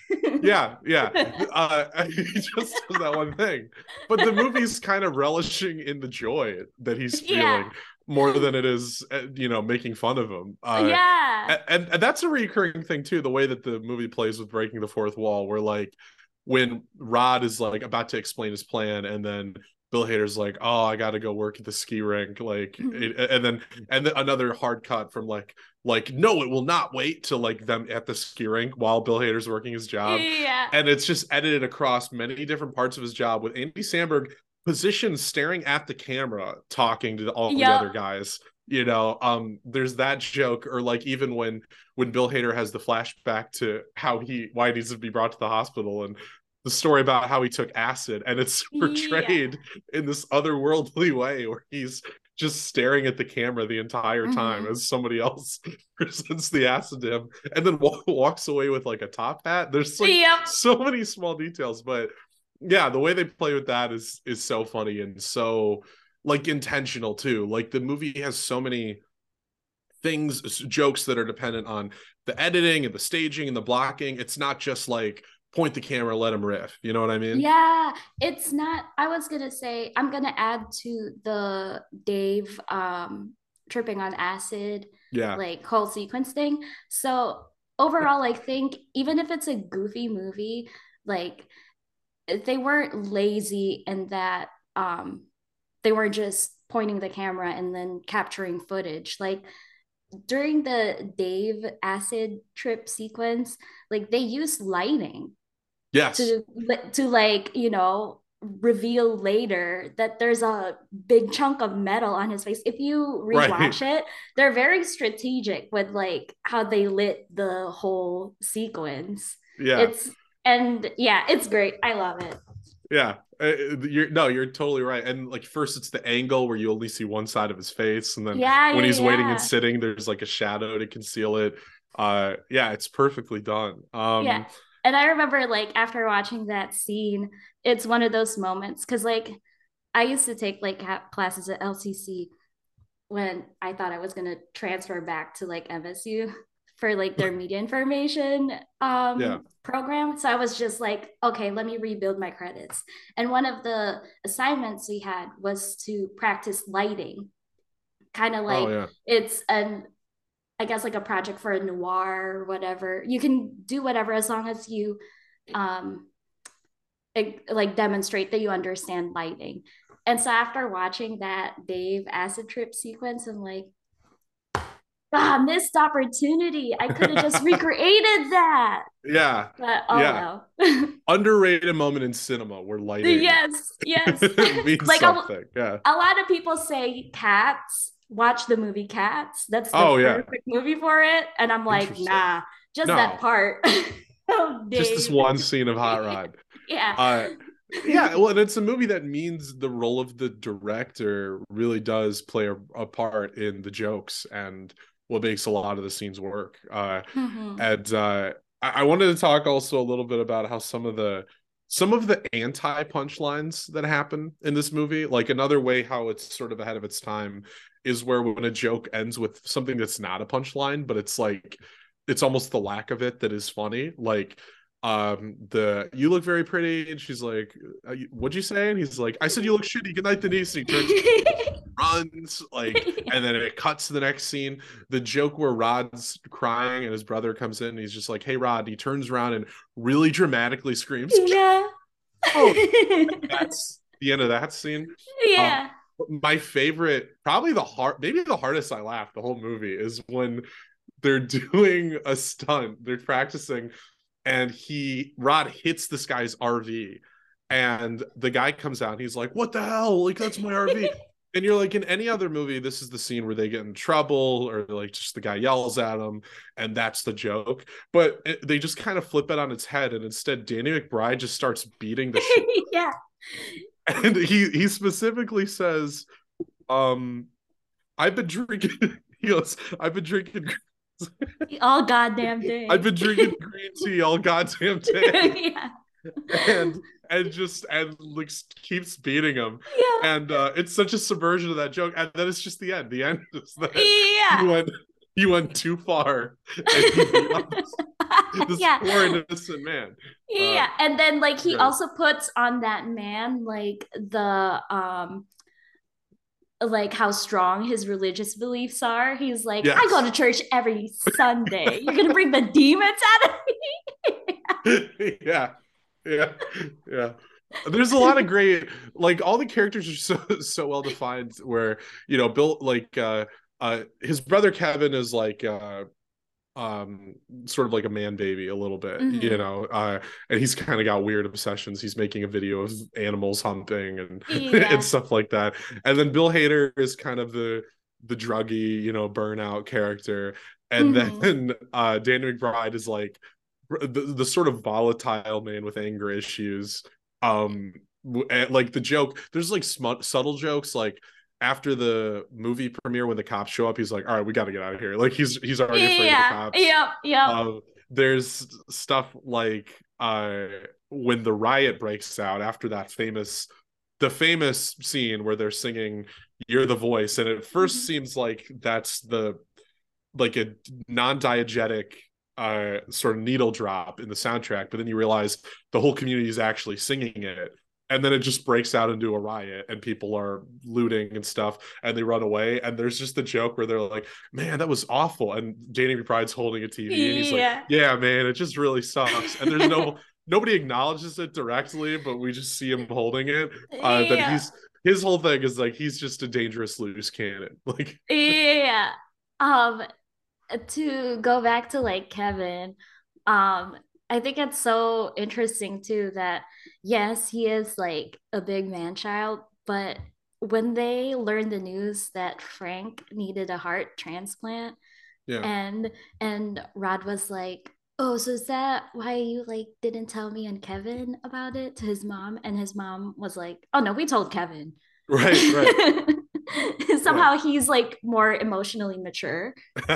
[SPEAKER 1] yeah, yeah. Uh, he just does that one thing. But the movie's kind of relishing in the joy that he's
[SPEAKER 2] Yeah.
[SPEAKER 1] feeling more than it is, uh, you know, making fun of him. Uh,
[SPEAKER 2] Yeah.
[SPEAKER 1] and, and that's a recurring thing too, the way that the movie plays with breaking the fourth wall, where like when Rod is like about to explain his plan, and then Bill Hader's like, "Oh, I got to go work at the ski rink," like, it, and then and then another hard cut from like like no, it will not wait to like them at the ski rink while Bill Hader's working his job,
[SPEAKER 2] Yeah.
[SPEAKER 1] and it's just edited across many different parts of his job with Andy Samberg positioned staring at the camera talking to all the other
[SPEAKER 2] Yep.
[SPEAKER 1] guys. You know, um there's that joke, or like even when when Bill Hader has the flashback to how he why he needs to be brought to the hospital, and the story about how he took acid, and it's
[SPEAKER 2] Yeah.
[SPEAKER 1] portrayed in this otherworldly way where he's just staring at the camera the entire time
[SPEAKER 2] Hmm.
[SPEAKER 1] as somebody else presents the acid to him, and then walk, walks away with like a top hat. There's like
[SPEAKER 2] Yep.
[SPEAKER 1] so many small details, but yeah, the way they play with that is is so funny and so like intentional too. Like, the movie has so many things, jokes that are dependent on the editing and the staging and the blocking. It's not just like point the camera, let him riff. You know what I mean?
[SPEAKER 2] Yeah, it's not. I was gonna say I'm gonna add to the Dave um tripping on acid
[SPEAKER 1] Yeah.
[SPEAKER 2] like whole sequence thing. So overall, I think even if it's a goofy movie, like they weren't lazy in that um they weren't just pointing the camera and then capturing footage. Like during the Dave acid trip sequence, like they used lighting
[SPEAKER 1] Yes.
[SPEAKER 2] to to like you know reveal later that there's a big chunk of metal on his face. If you
[SPEAKER 1] Right.
[SPEAKER 2] rewatch it, they're very strategic with like how they lit the whole sequence.
[SPEAKER 1] Yeah.
[SPEAKER 2] It's and yeah, it's great. I love it.
[SPEAKER 1] Yeah. Uh, you're no, you're totally right. And like, first it's the angle where you only see one side of his face, and then
[SPEAKER 2] Yeah,
[SPEAKER 1] when
[SPEAKER 2] yeah,
[SPEAKER 1] he's waiting and
[SPEAKER 2] yeah.
[SPEAKER 1] sitting, there's like a shadow to conceal it. Uh yeah, it's perfectly done.
[SPEAKER 2] Yeah.
[SPEAKER 1] Um
[SPEAKER 2] And I remember like after watching that scene, it's one of those moments because like I used to take like classes at L C C when I thought I was going to transfer back to like M S U for like their media information
[SPEAKER 1] yeah.
[SPEAKER 2] um program. So I was just like, okay, let me rebuild my credits. And one of the assignments we had was to practice lighting, kind of
[SPEAKER 1] Oh
[SPEAKER 2] like
[SPEAKER 1] yeah.
[SPEAKER 2] it's an I guess like a project for a noir or whatever. You can do whatever as long as you um it, like demonstrate that you understand lighting. And so after watching that Dave acid trip sequence, I'm like, ah, missed opportunity. I could have just recreated that.
[SPEAKER 1] Yeah.
[SPEAKER 2] But oh
[SPEAKER 1] Yeah.
[SPEAKER 2] well.
[SPEAKER 1] Underrated moment in cinema where lighting
[SPEAKER 2] Yes, yes.
[SPEAKER 1] means
[SPEAKER 2] Like a,
[SPEAKER 1] something. Yeah.
[SPEAKER 2] a lot of people say Cats, watch the movie Cats. That's the
[SPEAKER 1] Oh yeah.
[SPEAKER 2] perfect movie for it. And I'm like,
[SPEAKER 1] Interesting.
[SPEAKER 2] nah, just that
[SPEAKER 1] No,
[SPEAKER 2] part. Oh,
[SPEAKER 1] just this
[SPEAKER 2] Dave.
[SPEAKER 1] one scene of Hot Rod.
[SPEAKER 2] Yeah.
[SPEAKER 1] Uh yeah, well, and it's a movie that means the role of the director really does play a, a part in the jokes and what makes a lot of the scenes work. Uh
[SPEAKER 2] Mm-hmm.
[SPEAKER 1] and uh I, I wanted to talk also a little bit about how some of the some of the anti punchlines that happen in this movie, like another way how it's sort of ahead of its time, is where when a joke ends with something that's not a punchline, but it's like it's almost the lack of it that is funny. Like, um the "you look very pretty," and she's like, "Uh, what'd you say?" And he's like, "I said you look shitty, good night, Denise." And he turns, runs, like, and then it cuts to the next scene, the joke where Rod's crying and his brother comes in and he's just like, "Hey Rod," he turns around and really dramatically screams,
[SPEAKER 2] Yeah.
[SPEAKER 1] "Oh!" That's the end of that scene. um
[SPEAKER 2] Yeah.
[SPEAKER 1] my favorite, probably the hard maybe the hardest I laughed the whole movie, is when they're doing a stunt, they're practicing, and he Rod hits this guy's R V, and the guy comes out and he's like, what the hell, like that's my R V. And you're like, in any other movie, this is the scene where they get in trouble, or like just the guy yells at them, and that's the joke. But it, they just kind of flip it on its head, and instead Danny McBride just starts beating the shit.
[SPEAKER 2] Yeah.
[SPEAKER 1] And he he specifically says, um, I've been drinking, he goes, I've been drinking
[SPEAKER 2] all goddamn day.
[SPEAKER 1] I've been drinking green tea all goddamn day.
[SPEAKER 2] Yeah.
[SPEAKER 1] And and just and like keeps beating him.
[SPEAKER 2] Yeah.
[SPEAKER 1] And uh, it's such a subversion of that joke. And then it's just the end. The end is that
[SPEAKER 2] yeah.
[SPEAKER 1] he went he went too far. And he beat up this, this
[SPEAKER 2] yeah.
[SPEAKER 1] poor innocent man.
[SPEAKER 2] Yeah. Uh, and then like he
[SPEAKER 1] yeah.
[SPEAKER 2] also puts on that man like the um like how strong his religious beliefs are. He's like, yes. I go to church every Sunday. You're gonna bring the demons out of
[SPEAKER 1] me. yeah. Yeah. Yeah. There's a lot of great, like all the characters are so so well defined where, you know, Bill, like uh uh his brother Kevin is like uh um sort of like a man baby a little bit, mm-hmm. you know, uh and he's kind of got weird obsessions. He's making a video of animals humping and yeah. and stuff like that. And then Bill Hader is kind of the the druggy, you know, burnout character. And mm-hmm. then uh Danny McBride is like the, the sort of volatile man with anger issues. Um like the joke, there's like sm- subtle jokes, like after the movie premiere when the cops show up, he's like, all right, we got to get out of here. Like he's he's already afraid
[SPEAKER 2] yeah.
[SPEAKER 1] of the cops.
[SPEAKER 2] Yeah, yeah.
[SPEAKER 1] Uh, there's stuff like uh when the riot breaks out after that famous the famous scene where they're singing You're the Voice, and it first mm-hmm. seems like that's the like a non-diegetic uh sort of needle drop in the soundtrack, but then you realize the whole community is actually singing it. And then it just breaks out into a riot and people are looting and stuff and they run away. And there's just the joke where they're like, man, that was awful. And Danny McBride's holding a T V and he's yeah. like, yeah, man, it just really sucks. And there's no, nobody acknowledges it directly, but we just see him holding it. Uh, yeah. That he's, his whole thing is like, he's just a dangerous loose cannon. Like,
[SPEAKER 2] yeah. Um, to go back to like Kevin, um, I think it's so interesting too that yes, he is like a big man child, but when they learned the news that Frank needed a heart transplant, yeah, and and Rod was like, oh, so is that why you like didn't tell me and Kevin about it to his mom? And his mom was like, oh no, we told Kevin.
[SPEAKER 1] Right, right.
[SPEAKER 2] Somehow yeah. he's like more emotionally mature.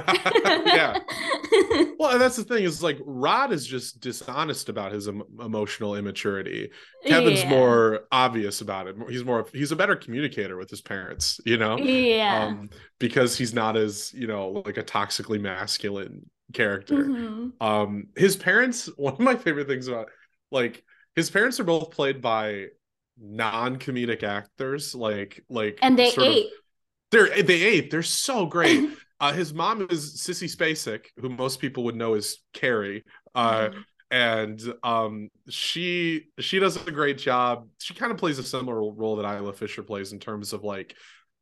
[SPEAKER 1] Yeah. Well, and that's the thing is like Rod is just dishonest about his em- emotional immaturity. Kevin's yeah. more obvious about it. He's more he's a better communicator with his parents, you know?
[SPEAKER 2] Yeah.
[SPEAKER 1] Um, because he's not as, you know, like a toxically masculine character. Mm-hmm. Um, his parents, one of my favorite things about like his parents are both played by non-comedic actors, like like
[SPEAKER 2] and they ate
[SPEAKER 1] of, they're they ate they're so great. Uh his mom is Sissy Spacek, who most people would know as Carrie, uh mm. and um she she does a great job. She kind of plays a similar role that Isla Fisher plays in terms of like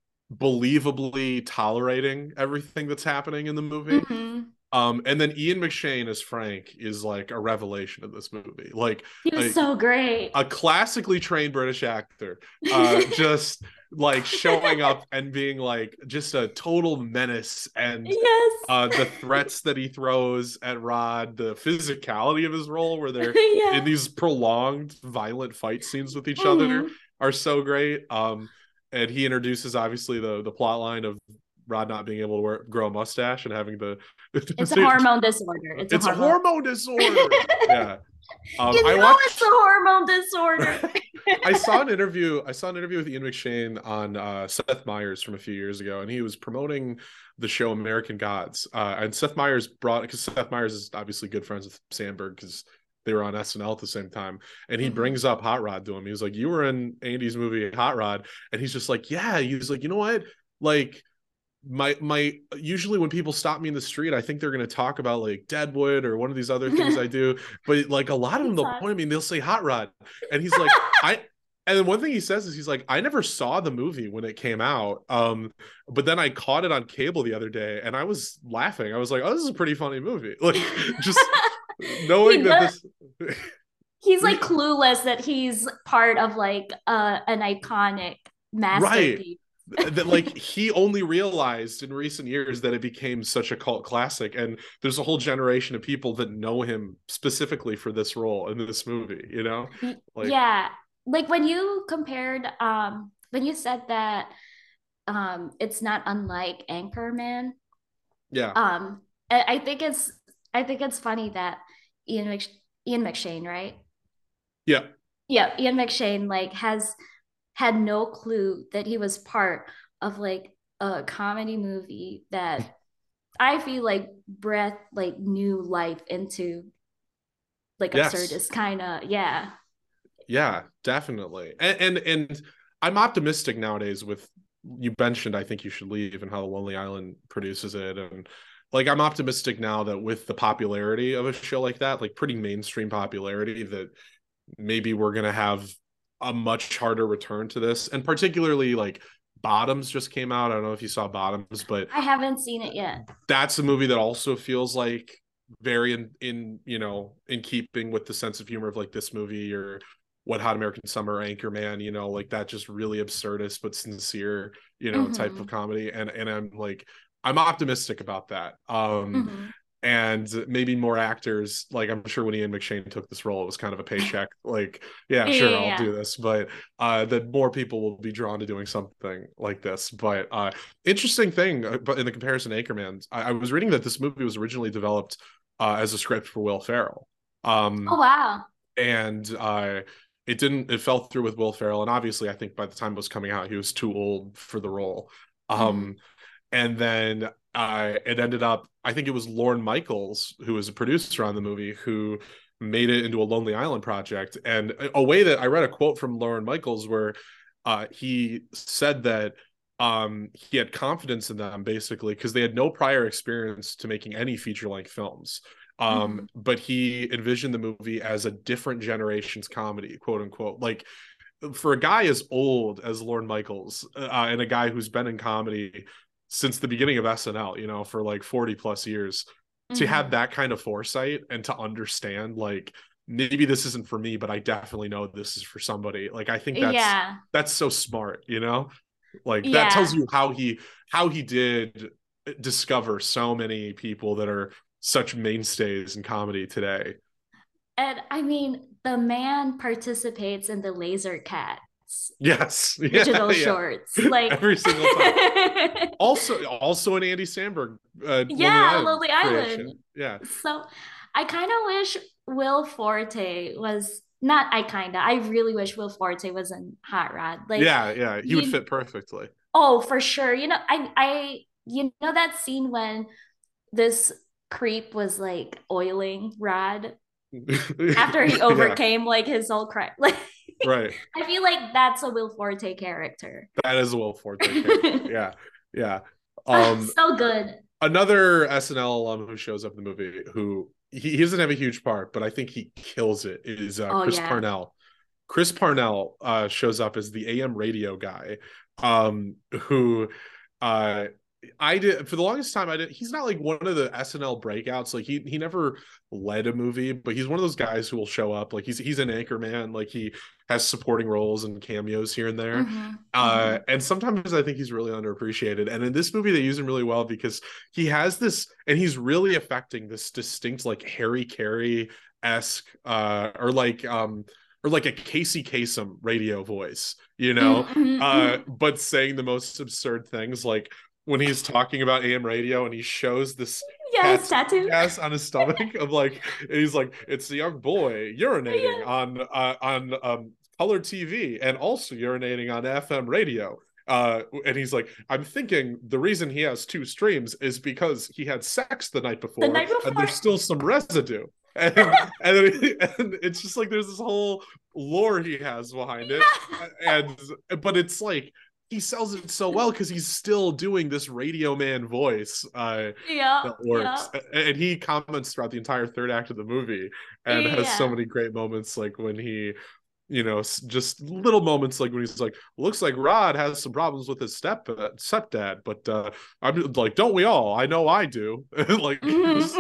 [SPEAKER 1] believably tolerating everything that's happening in the movie. Mm-hmm. Um, and then Ian McShane as Frank is like a revelation of this movie. Like
[SPEAKER 2] he was
[SPEAKER 1] a,
[SPEAKER 2] so great.
[SPEAKER 1] A classically trained British actor, uh, just like showing up and being like just a total menace. And
[SPEAKER 2] yes.
[SPEAKER 1] uh, the threats that he throws at Rod, the physicality of his role, where they're
[SPEAKER 2] yeah.
[SPEAKER 1] in these prolonged, violent fight scenes with each
[SPEAKER 2] mm-hmm.
[SPEAKER 1] other, are so great. Um, and he introduces obviously the the plot line of Rod not being able to wear, grow a mustache and having the
[SPEAKER 2] it's a hormone disorder. It's,
[SPEAKER 1] it's
[SPEAKER 2] a hormone,
[SPEAKER 1] a hormone disorder. Yeah.
[SPEAKER 2] Um, you know I watched, it's a hormone disorder.
[SPEAKER 1] I saw an interview. I saw an interview with Ian McShane on uh, Seth Meyers from a few years ago, and he was promoting the show American Gods. Uh, and Seth Meyers brought because Seth Meyers is obviously good friends with Sandberg because they were on S N L at the same time. And he mm-hmm. brings up Hot Rod to him. He was like, "You were in Andy's movie Hot Rod," and he's just like, "Yeah." He was like, "You know what? Like." My my usually when people stop me in the street, I think they're going to talk about like Deadwood or one of these other things I do, but like a lot of them they'll point at me and they'll say Hot Rod, and he's like, I And then one thing he says is he's like, I never saw the movie when it came out. Um, but then I caught it on cable the other day and I was laughing. I was like, oh, this is a pretty funny movie. Like just knowing
[SPEAKER 2] He
[SPEAKER 1] that
[SPEAKER 2] does.
[SPEAKER 1] this
[SPEAKER 2] He's like clueless that he's part of like uh, an iconic
[SPEAKER 1] right.
[SPEAKER 2] masterpiece.
[SPEAKER 1] That like he only realized in recent years that it became such a cult classic, and there's a whole generation of people that know him specifically for this role in this movie, you know? Like
[SPEAKER 2] Yeah, like when you compared, um, when you said that um, it's not unlike Anchorman.
[SPEAKER 1] yeah.
[SPEAKER 2] Um, I, I think it's I think it's funny that Ian Mc, Ian McShane, right?
[SPEAKER 1] Yeah.
[SPEAKER 2] Yeah, Ian McShane like has had no clue that he was part of like a comedy movie that I feel like breath like new life into like
[SPEAKER 1] Yes.
[SPEAKER 2] absurdist kind of, yeah.
[SPEAKER 1] Yeah, definitely. And, and and I'm optimistic nowadays with you mentioned I think you should leave and how Lonely Island produces it, and like I'm optimistic now that with the popularity of a show like that, like pretty mainstream popularity, that maybe we're going to have a much harder return to this. And particularly like Bottoms just came out. I don't know if you saw Bottoms, but
[SPEAKER 2] I haven't seen it yet.
[SPEAKER 1] that's a movie that also feels like very in, in you know in keeping with the sense of humor of like this movie or What Hot American Summer, Anchorman, you know, like that just really absurdist but sincere, you know, type of
[SPEAKER 2] Mm-hmm.
[SPEAKER 1] comedy. And and I'm like I'm optimistic about that. Um
[SPEAKER 2] Mm-hmm.
[SPEAKER 1] and maybe more actors. Like I'm sure when Ian McShane took this role, it was kind of a paycheck. Like, yeah,
[SPEAKER 2] Yeah,
[SPEAKER 1] sure,
[SPEAKER 2] yeah,
[SPEAKER 1] I'll
[SPEAKER 2] yeah.
[SPEAKER 1] do this, but uh, that more people will be drawn to doing something like this. But uh, interesting thing, uh, but in the comparison to Anchorman, I, I was reading that this movie was originally developed uh, as a script for Will Ferrell,
[SPEAKER 2] Oh
[SPEAKER 1] um,
[SPEAKER 2] wow.
[SPEAKER 1] and uh, it didn't. It fell through with Will Ferrell, and obviously, I think by the time it was coming out, he was too old for the role.
[SPEAKER 2] Mm-hmm.
[SPEAKER 1] Um, and then uh, it ended up I think it was Lorne Michaels who was a producer on the movie who made it into a Lonely Island project. And a way that I read a quote from Lorne Michaels where uh, he said that um, he had confidence in them basically because they had no prior experience to making any feature length films. Um,
[SPEAKER 2] Mm-hmm.
[SPEAKER 1] but he envisioned the movie as a different generation's comedy, quote unquote. Like for a guy as old as Lorne Michaels uh, and a guy who's been in comedy since the beginning of S N L, you know, for like forty plus years, to have
[SPEAKER 2] Mm-hmm.
[SPEAKER 1] that kind of foresight and to understand like maybe this isn't for me, but I definitely know this is for somebody. Like I think that's
[SPEAKER 2] Yeah.
[SPEAKER 1] that's so smart, you know? Like that tells
[SPEAKER 2] Yeah.
[SPEAKER 1] you how he how he did discover so many people that are such mainstays in comedy today.
[SPEAKER 2] And I mean, the man participates in the Laser Cats
[SPEAKER 1] Yes. Yeah,
[SPEAKER 2] digital
[SPEAKER 1] yeah.
[SPEAKER 2] shorts. Like
[SPEAKER 1] Every single time. Also, also an Andy Samberg uh, Lonely
[SPEAKER 2] yeah,
[SPEAKER 1] Island
[SPEAKER 2] Lonely Island.
[SPEAKER 1] creation. Yeah,
[SPEAKER 2] So I kind of wish Will Forte was not I kinda. I really wish Will Forte was in Hot Rod. Like
[SPEAKER 1] yeah, yeah. He would
[SPEAKER 2] you
[SPEAKER 1] fit perfectly.
[SPEAKER 2] oh, for sure. You know, I I you know that scene when this creep was like oiling Rod after he
[SPEAKER 1] Yeah,
[SPEAKER 2] overcame like his whole crime. Like
[SPEAKER 1] right.
[SPEAKER 2] I feel like that's a Will Forte character.
[SPEAKER 1] That is a Will Forte character. Yeah, yeah.
[SPEAKER 2] Ah,
[SPEAKER 1] Um,
[SPEAKER 2] so good.
[SPEAKER 1] another S N L alum who shows up in the movie who he, he doesn't have a huge part, but I think he kills it is uh,
[SPEAKER 2] Oh
[SPEAKER 1] Chris
[SPEAKER 2] yeah.
[SPEAKER 1] Parnell. Chris Parnell uh, shows up as the A M radio guy, um, who uh, I did for the longest time. I did. He's not like one of the S N L breakouts. Like he he never led a movie, but he's one of those guys who will show up. Like he's he's an Anchorman. Like he has supporting roles and cameos here and there.
[SPEAKER 2] Mm-hmm.
[SPEAKER 1] Uh,
[SPEAKER 2] Mm-hmm.
[SPEAKER 1] and sometimes I think he's really underappreciated. And in this movie, they use him really well because he has this, and he's really affecting this distinct like Harry Carey esque, uh, or like um or like a Casey Kasem radio voice, you know,
[SPEAKER 2] Mm-hmm.
[SPEAKER 1] uh,
[SPEAKER 2] Mm-hmm.
[SPEAKER 1] but saying the most absurd things, like when he's talking about A M radio and he shows this
[SPEAKER 2] Yes,
[SPEAKER 1] tattoo he
[SPEAKER 2] tattoo.
[SPEAKER 1] has on his stomach of like, he's like, it's a young boy urinating
[SPEAKER 2] Yes.
[SPEAKER 1] on uh, on um, color T V and also urinating on F M radio. Uh, and he's like, I'm thinking the reason he has two streams is because he had sex the night
[SPEAKER 2] The
[SPEAKER 1] before
[SPEAKER 2] night
[SPEAKER 1] and
[SPEAKER 2] before.
[SPEAKER 1] there's still some residue. And and, then, and it's just like there's this whole lore he has behind it, and but it's like he sells it so well because he's still doing this radio man voice uh,
[SPEAKER 2] Yeah.
[SPEAKER 1] that
[SPEAKER 2] Yeah.
[SPEAKER 1] works, and he comments throughout the entire third act of the movie, and has so
[SPEAKER 2] Yeah.
[SPEAKER 1] many great moments, like when he You know, just little moments like when he's like, looks like Rod has some problems with his step uh, stepdad, but uh, I'm like, don't we all? I know I do. Like, just,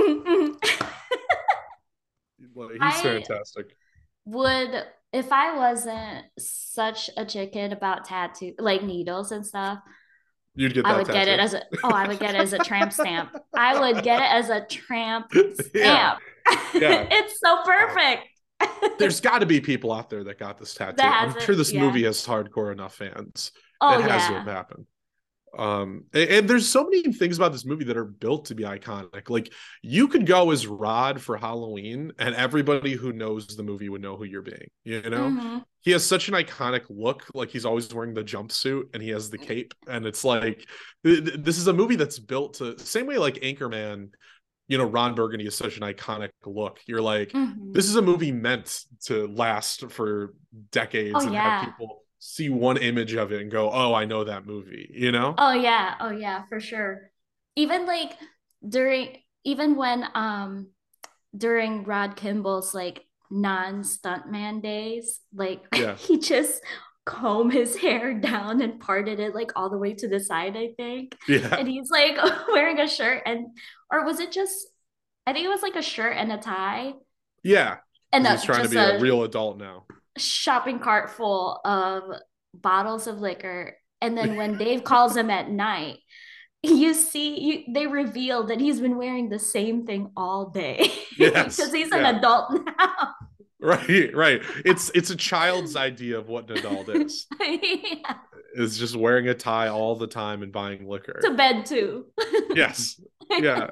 [SPEAKER 1] like he's
[SPEAKER 2] I
[SPEAKER 1] fantastic.
[SPEAKER 2] would, if I wasn't such a chicken about tattoo, like needles and stuff,
[SPEAKER 1] You'd get
[SPEAKER 2] I
[SPEAKER 1] that
[SPEAKER 2] would get it
[SPEAKER 1] tattoo.
[SPEAKER 2] as a, oh, I would get it as a tramp stamp. I would get it as a tramp
[SPEAKER 1] Yeah,
[SPEAKER 2] stamp.
[SPEAKER 1] yeah.
[SPEAKER 2] It's so
[SPEAKER 1] Uh,
[SPEAKER 2] perfect.
[SPEAKER 1] there's got to be people out there that got this tattoo.
[SPEAKER 2] That
[SPEAKER 1] I'm
[SPEAKER 2] has
[SPEAKER 1] sure
[SPEAKER 2] it.
[SPEAKER 1] this
[SPEAKER 2] Yeah.
[SPEAKER 1] movie has hardcore enough fans.
[SPEAKER 2] Oh,
[SPEAKER 1] It has to have
[SPEAKER 2] yeah.
[SPEAKER 1] happened. Um, and, and there's so many things about this movie that are built to be iconic. Like you could go as Rod for Halloween, and everybody who knows the movie would know who you're being. You know,
[SPEAKER 2] Mm-hmm.
[SPEAKER 1] he has such an iconic look. Like he's always wearing the jumpsuit and he has the cape, and it's like this is a movie that's built to same way like Anchorman. You know, Ron Burgundy is such an iconic look. You're like,
[SPEAKER 2] Mm-hmm.
[SPEAKER 1] this is a movie meant to last for
[SPEAKER 2] Oh,
[SPEAKER 1] decades and have
[SPEAKER 2] yeah.
[SPEAKER 1] people see one image of it and go, oh, I know that movie, you know?
[SPEAKER 2] Oh, yeah. Oh, yeah, for sure. Even like during, even when, um, during Rod Kimball's like non-stuntman days, like
[SPEAKER 1] Yeah.
[SPEAKER 2] he just combed his hair down and parted it like all the way to the side, I think.
[SPEAKER 1] Yeah.
[SPEAKER 2] And he's like wearing a shirt and or was it just I think it was like a shirt and a tie
[SPEAKER 1] Yeah.
[SPEAKER 2] and
[SPEAKER 1] Because he's
[SPEAKER 2] a,
[SPEAKER 1] trying to
[SPEAKER 2] just
[SPEAKER 1] be a
[SPEAKER 2] a
[SPEAKER 1] real adult now.
[SPEAKER 2] shopping cart full of bottles of liquor. And then when Dave calls him at night, you see you, they reveal that he's been wearing the same thing all day because
[SPEAKER 1] Yes.
[SPEAKER 2] he's an
[SPEAKER 1] Yeah.
[SPEAKER 2] adult now.
[SPEAKER 1] Right. Right. It's it's a child's idea of what an adult is.
[SPEAKER 2] Yeah.
[SPEAKER 1] Is just wearing a tie all the time and buying
[SPEAKER 2] To
[SPEAKER 1] liquor.
[SPEAKER 2] bed too.
[SPEAKER 1] Yes. Yeah.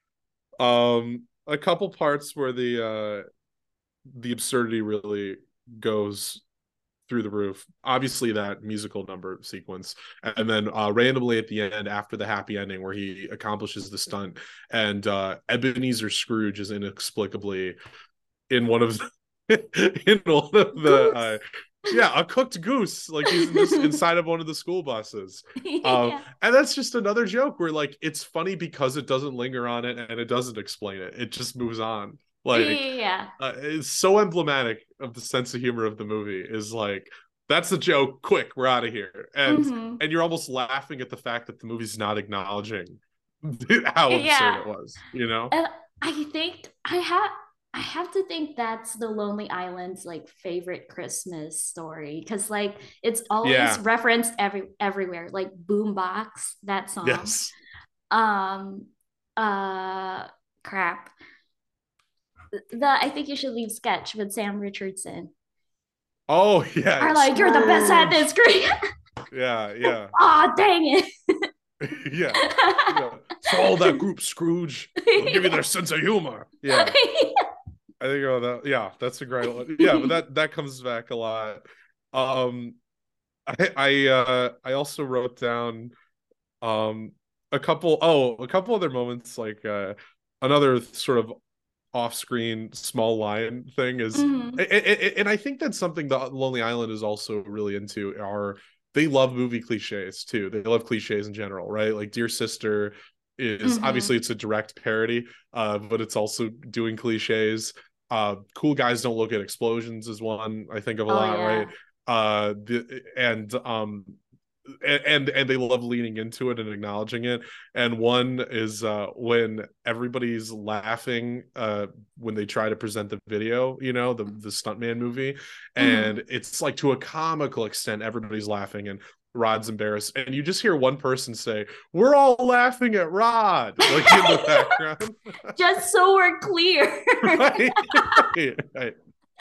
[SPEAKER 1] Um a couple parts where the uh the absurdity really goes through the roof. Obviously, that musical number sequence, and then uh, randomly at the end, after the happy ending, where he accomplishes the stunt, and uh, Ebenezer Scrooge is inexplicably in one of the, in one of the uh,
[SPEAKER 2] Goose.
[SPEAKER 1] yeah, a cooked goose, like he's in this inside of one of the school buses. Um,
[SPEAKER 2] Yeah.
[SPEAKER 1] and that's just another joke where like it's funny because it doesn't linger on it and it doesn't explain it. It just moves on. Like
[SPEAKER 2] Yeah.
[SPEAKER 1] uh, it's so emblematic of the sense of humor of the movie is like that's the joke, quick, we're out of here. and
[SPEAKER 2] Mm-hmm.
[SPEAKER 1] and you're almost laughing at the fact that the movie's not acknowledging how absurd
[SPEAKER 2] Yeah.
[SPEAKER 1] it was, you know?
[SPEAKER 2] And I think I have I have to think that's the Lonely Island's like favorite Christmas story because like it's always
[SPEAKER 1] Yeah.
[SPEAKER 2] referenced every everywhere, like Boombox, that song.
[SPEAKER 1] Yes.
[SPEAKER 2] Um uh Crap. The I think you should leave sketch with Sam Richardson.
[SPEAKER 1] Oh yeah,
[SPEAKER 2] Are like, you're the best at this,
[SPEAKER 1] Scrooge.
[SPEAKER 2] great.
[SPEAKER 1] Yeah, yeah.
[SPEAKER 2] Oh, dang it.
[SPEAKER 1] Yeah, yeah. Swallow that group, Scrooge. They'll give you their sense of humor. Yeah, I think oh that yeah, that's a great one. Yeah, but that that comes back a lot. Um, I I uh I also wrote down um a couple oh a couple other moments like uh another sort of off-screen small line thing is
[SPEAKER 2] Mhm.
[SPEAKER 1] and I think that's something the Lonely Island is also really into are they love movie cliches too. They love cliches in general, right? Like Dear Sister is
[SPEAKER 2] Mhm.
[SPEAKER 1] obviously it's a direct parody, uh, but it's also doing cliches. Uh, Cool Guys Don't Look at Explosions is one I think of a
[SPEAKER 2] Oh
[SPEAKER 1] lot, right?
[SPEAKER 2] yeah.
[SPEAKER 1] Uh, the, and um, and and they love leaning into it and acknowledging it. And one is uh when everybody's laughing uh when they try to present the video, you know, the the stuntman movie, and
[SPEAKER 2] Mhm.
[SPEAKER 1] it's like to a comical extent everybody's laughing and Rod's embarrassed, and you just hear one person say, "We're all laughing at Rod," like in the background.
[SPEAKER 2] Just so we're clear.
[SPEAKER 1] Right, right, right.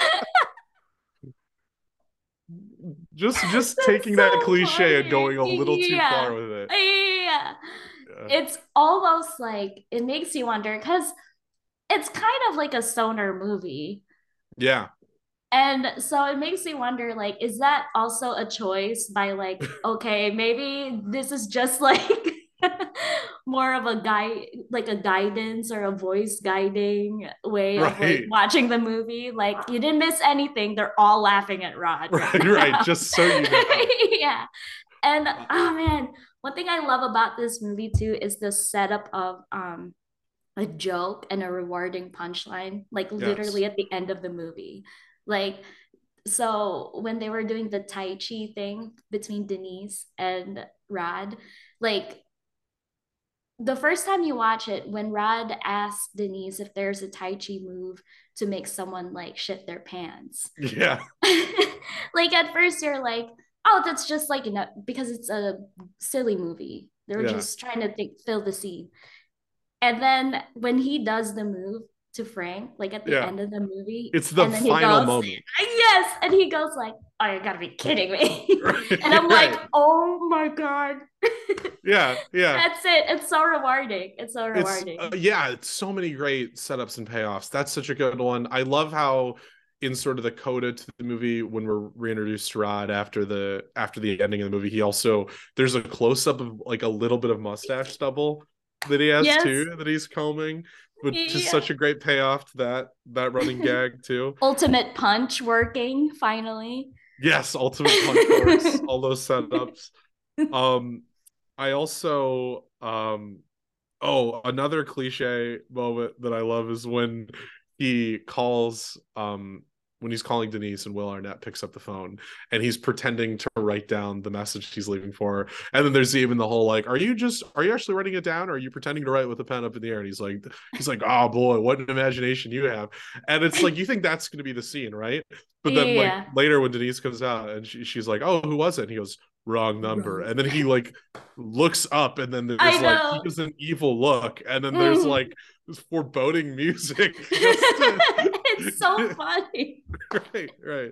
[SPEAKER 1] Just just
[SPEAKER 2] That's
[SPEAKER 1] taking that
[SPEAKER 2] so
[SPEAKER 1] cliche and
[SPEAKER 2] funny.
[SPEAKER 1] going a little too far
[SPEAKER 2] Yeah.
[SPEAKER 1] with it.
[SPEAKER 2] Yeah.
[SPEAKER 1] Yeah.
[SPEAKER 2] It's almost like it makes you wonder because it's kind of like a stoner movie.
[SPEAKER 1] Yeah.
[SPEAKER 2] And so it makes me wonder, like, is that also a choice by like, okay, maybe this is just like more of a guide, like a guidance or a voice guiding way of like
[SPEAKER 1] Right.
[SPEAKER 2] watching the movie. Like, you didn't miss anything. They're all laughing at Rod right
[SPEAKER 1] Right, right.
[SPEAKER 2] now.
[SPEAKER 1] Just so you know.
[SPEAKER 2] Yeah. And
[SPEAKER 1] Uh,
[SPEAKER 2] oh man, one thing I love about this movie too is the setup of um a joke and a rewarding punchline, like
[SPEAKER 1] yes.
[SPEAKER 2] literally at the end of the movie. Like So when they were doing the Tai Chi thing between Denise and Rod, like the first time you watch it, when Rod asks Denise if there's a Tai Chi move to make someone like shit their pants,
[SPEAKER 1] Yeah,
[SPEAKER 2] like at first you're like, oh, that's just like, you know, because it's a silly movie. They're
[SPEAKER 1] yeah,
[SPEAKER 2] just trying to think, fill the scene. And then when he does the move to Frank, like at the
[SPEAKER 1] yeah.
[SPEAKER 2] end of the movie,
[SPEAKER 1] It's the
[SPEAKER 2] and then he
[SPEAKER 1] final
[SPEAKER 2] goes,
[SPEAKER 1] moment.
[SPEAKER 2] yes, and he goes like, oh, you gotta be kidding me. And
[SPEAKER 1] Right,
[SPEAKER 2] I'm like,
[SPEAKER 1] right.
[SPEAKER 2] oh my God.
[SPEAKER 1] Yeah, yeah.
[SPEAKER 2] That's it. It's so rewarding. It's so
[SPEAKER 1] It's uh,
[SPEAKER 2] rewarding.
[SPEAKER 1] yeah, it's so many great setups and payoffs. That's such a good one. I love how in sort of the coda to the movie when we're reintroduced to Rod after the after the ending of the movie, he also there's a close up of like a little bit of mustache stubble that he has
[SPEAKER 2] Yes.
[SPEAKER 1] too that he's combing, which is
[SPEAKER 2] Yeah.
[SPEAKER 1] such a great payoff to that that running gag too.
[SPEAKER 2] Ultimate punch working finally.
[SPEAKER 1] Yes, Ultimate Punch works, all those setups. Um I also um Oh, another cliche moment that I love is when he calls um when he's calling Denise and Will Arnett picks up the phone and he's pretending to write down the message he's leaving for her. And then there's even the whole like, are you just are you actually writing it down or are you pretending to write with a pen up in the air? And he's like he's like, oh boy, what an imagination you have. And it's like you think that's gonna be the scene, right? But then like
[SPEAKER 2] Yeah.
[SPEAKER 1] later when Denise comes out and she, she's like, oh, who was it? And he goes, wrong number.
[SPEAKER 2] Wrong.
[SPEAKER 1] And then he like looks up and then
[SPEAKER 2] I
[SPEAKER 1] there's like he
[SPEAKER 2] know.
[SPEAKER 1] gives an evil look and then there's
[SPEAKER 2] Mhm.
[SPEAKER 1] like this foreboding music just to
[SPEAKER 2] It's so funny.
[SPEAKER 1] right, right.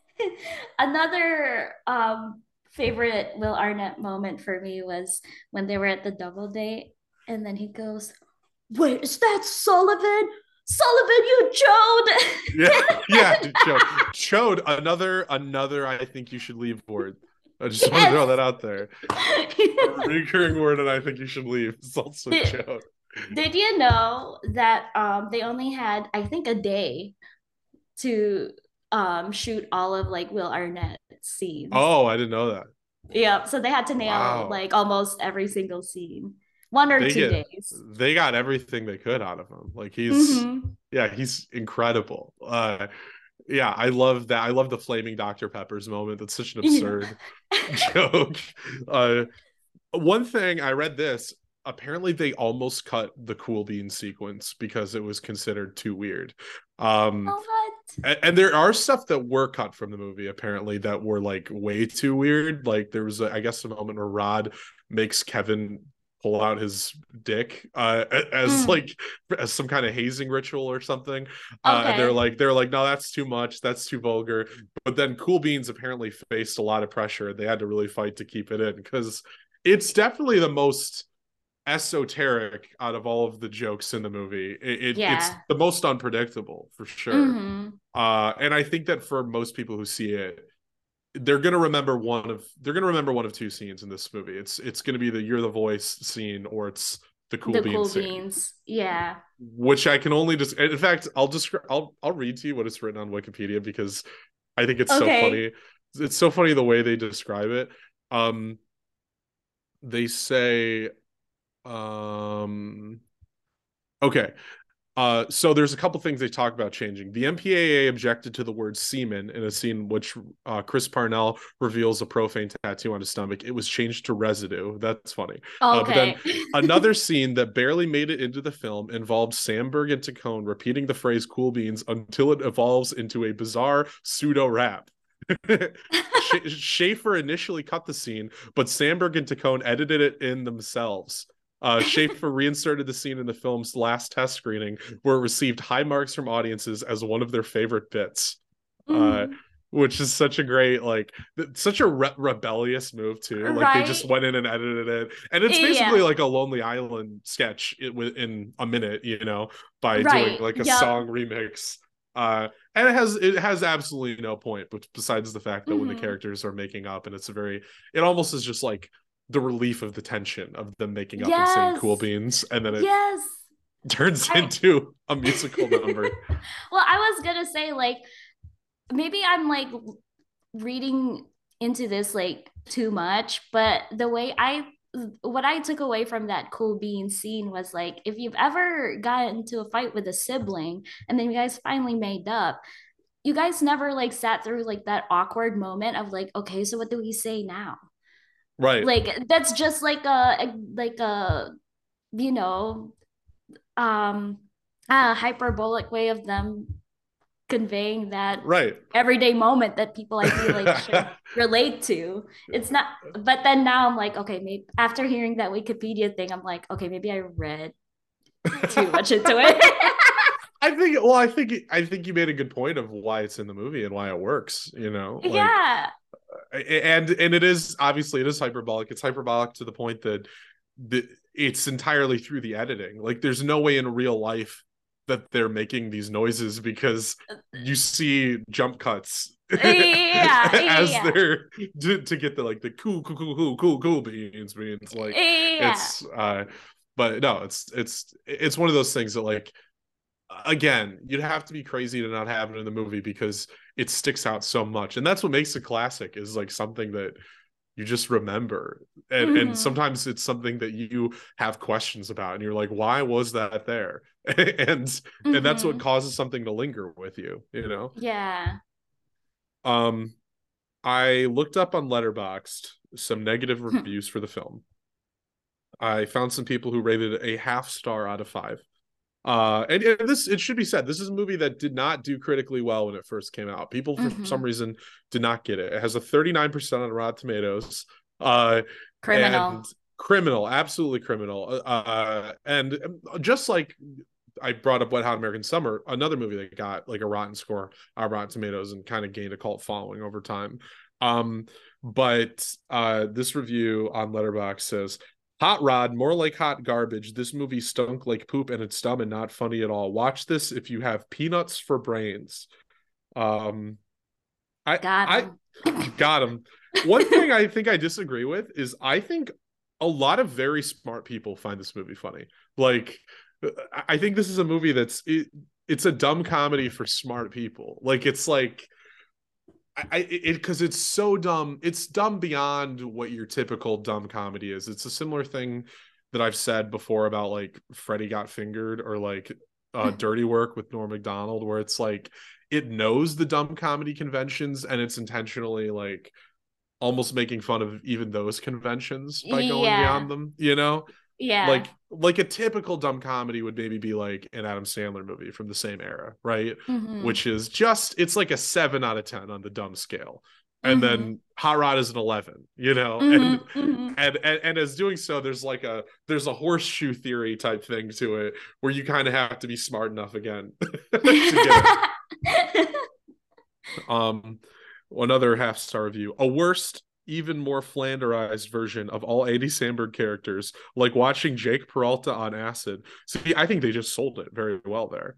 [SPEAKER 2] Another um favorite Will Arnett moment for me was when they were at the double date and then he goes, wait, is that Sullivan? Sullivan, you
[SPEAKER 1] Yeah, yeah,
[SPEAKER 2] chode.
[SPEAKER 1] chode. Chode, another another I think you should leave word. I just want to throw that
[SPEAKER 2] Yes.
[SPEAKER 1] out there. A recurring word and I think you should leave. It's also
[SPEAKER 2] did,
[SPEAKER 1] chode.
[SPEAKER 2] did you know that um they only had, I think, a day to um shoot all of like Will Arnett's scenes?
[SPEAKER 1] Oh, I didn't know that.
[SPEAKER 2] Yeah, so they had to nail
[SPEAKER 1] Wow.
[SPEAKER 2] like almost every single scene. One or
[SPEAKER 1] They
[SPEAKER 2] two
[SPEAKER 1] get
[SPEAKER 2] days.
[SPEAKER 1] they got everything they could out of him. Like he's
[SPEAKER 2] Mm-hmm.
[SPEAKER 1] yeah, he's incredible. Uh yeah, I love that. I love the flaming Doctor Pepper's moment. That's such an
[SPEAKER 2] Yeah.
[SPEAKER 1] absurd joke. Uh one thing I read this, apparently they almost cut the Cool Bean sequence because it was considered too weird. Um
[SPEAKER 2] Oh, what?
[SPEAKER 1] and, and there are stuff that were cut from the movie apparently that were like way too weird. Like there was a, I guess a moment where Rod makes Kevin pull out his dick uh as
[SPEAKER 2] Mm,
[SPEAKER 1] like as some kind of hazing ritual or something, uh and they're
[SPEAKER 2] okay.
[SPEAKER 1] like they're like no, that's too much, that's too vulgar. But then Cool Beans apparently faced a lot of pressure. They had to really fight to keep it in because it's definitely the most esoteric out of all of the jokes in the movie. It, it it's
[SPEAKER 2] Yeah.
[SPEAKER 1] the most unpredictable for sure.
[SPEAKER 2] Mm-hmm.
[SPEAKER 1] Uh, and I think that for most people who see it, they're gonna remember one of they're gonna remember one of two scenes in this movie. It's it's gonna be the "You're the Voice" scene or it's the Cool
[SPEAKER 2] The
[SPEAKER 1] Bean
[SPEAKER 2] cool
[SPEAKER 1] scene,
[SPEAKER 2] beans. Yeah.
[SPEAKER 1] which I can only just. In fact, I'll describe. I'll I'll read to you what it's written on Wikipedia because I think it's so
[SPEAKER 2] Okay.
[SPEAKER 1] funny. It's so funny the way they describe it. Um, they say, um, okay, Uh, so there's a couple things they talk about changing. The M P A A objected to the word semen in a scene which uh, Chris Parnell reveals a profane tattoo on his stomach. It was changed to residue. That's funny. Uh, but then
[SPEAKER 2] Okay.
[SPEAKER 1] another scene that barely made it into the film involved Sandberg and Tacone repeating the phrase "cool beans" until it evolves into a bizarre pseudo rap. Schaefer initially cut the scene, but Sandberg and Tacone edited it in themselves. Uh, Schaefer reinserted the scene in the film's last test screening, where it received high marks from audiences as one of their favorite bits. Uh,
[SPEAKER 2] Mm,
[SPEAKER 1] which is such a great, like, such a re- rebellious move too. Like they just
[SPEAKER 2] right?
[SPEAKER 1] went in and edited it, and it's basically
[SPEAKER 2] Yeah.
[SPEAKER 1] like a Lonely Island sketch in a minute, you know, by doing
[SPEAKER 2] Right.
[SPEAKER 1] like a
[SPEAKER 2] Yep.
[SPEAKER 1] song remix. Uh, and it has it has absolutely no point, but besides the fact that when the
[SPEAKER 2] Mm-hmm.
[SPEAKER 1] characters are making up, and it's a very, it almost is just like the relief of the tension of them making up and saying cool
[SPEAKER 2] Yes.
[SPEAKER 1] beans, and then it
[SPEAKER 2] Yes.
[SPEAKER 1] turns
[SPEAKER 2] I
[SPEAKER 1] into a musical number.
[SPEAKER 2] well, I was gonna say like maybe I'm like reading into this like too much, but the way I what I took away from that cool bean scene was like if you've ever gotten into a fight with a sibling and then you guys finally made up, you guys never like sat through like that awkward moment of like, okay, so what do we say now?
[SPEAKER 1] Right.
[SPEAKER 2] Like that's just like a, a like a you know um a hyperbolic way of them conveying that
[SPEAKER 1] Right.
[SPEAKER 2] everyday moment that people I feel like should relate to. It's not, but then now I'm like, okay, maybe after hearing that Wikipedia thing, I'm like, okay, maybe I read too much into it.
[SPEAKER 1] I think well, I think I think you made a good point of why it's in the movie and why it works, you know. Like
[SPEAKER 2] Yeah.
[SPEAKER 1] and and it is obviously it is hyperbolic. It's hyperbolic to the point that the it's entirely through the editing. Like there's no way in real life that they're making these noises because you see jump cuts
[SPEAKER 2] Yeah,
[SPEAKER 1] as
[SPEAKER 2] yeah,
[SPEAKER 1] they're to, to get the like the cool cool cool cool cool cool beans beans like
[SPEAKER 2] yeah.
[SPEAKER 1] it's uh but no it's it's it's one of those things that like again you'd have to be crazy to not have it in the movie because it sticks out so much and that's what makes it classic is like something that you just remember and and
[SPEAKER 2] Mm-hmm.
[SPEAKER 1] sometimes it's something that you have questions about and you're like why was that there and and that's what
[SPEAKER 2] Mm-hmm.
[SPEAKER 1] causes something to linger with you you know
[SPEAKER 2] Yeah.
[SPEAKER 1] um I looked up on Letterboxd some negative reviews for the film. I found some people who rated it a half star out of five. Uh, and, and this it should be said, this is a movie that did not do critically well when it first came out. People for some
[SPEAKER 2] Mm-hmm.
[SPEAKER 1] reason did not get it. It has a thirty-nine percent on Rotten Tomatoes. Uh, and
[SPEAKER 2] Criminal.
[SPEAKER 1] criminal, absolutely criminal. Uh, and just like I brought up Wet Hot American Summer, another movie that got like a rotten score on Rotten Tomatoes and kind of gained a cult following over time. Um, but uh, this review on Letterboxd says, "Hot Rod, more like hot garbage. This movie stunk like poop and it's dumb and not funny at all. Watch this if you have peanuts for brains." Um, I
[SPEAKER 2] Got
[SPEAKER 1] I
[SPEAKER 2] him.
[SPEAKER 1] got him. One thing I think I disagree with is I think a lot of very smart people find this movie funny. Like I think this is a movie that's it, it's a dumb comedy for smart people. Like it's like I it because it's so dumb. It's dumb beyond what your typical dumb comedy is. It's a similar thing that I've said before about like Freddy Got Fingered or like uh, Dirty Work with Norm Macdonald, where it's like it knows the dumb comedy conventions and it's intentionally like almost making fun of even those conventions by going
[SPEAKER 2] Yeah.
[SPEAKER 1] beyond them. You know,
[SPEAKER 2] Yeah.
[SPEAKER 1] like like a typical dumb comedy would maybe be like an Adam Sandler movie from the same era, right?
[SPEAKER 2] Mm-hmm.
[SPEAKER 1] Which is just it's like a seven out of ten on the dumb scale. And
[SPEAKER 2] Mm-hmm.
[SPEAKER 1] then Hot Rod is an eleven, you know, and
[SPEAKER 2] Mm-hmm. Mm-hmm.
[SPEAKER 1] and and, and as doing so, there's like a there's a horseshoe theory type thing to it where you kind of have to be smart enough again to get it. Um, another half star review. A worst, even more flanderized version of all Andy Samberg characters, like watching Jake Peralta on acid. See, I think they just sold it very well there.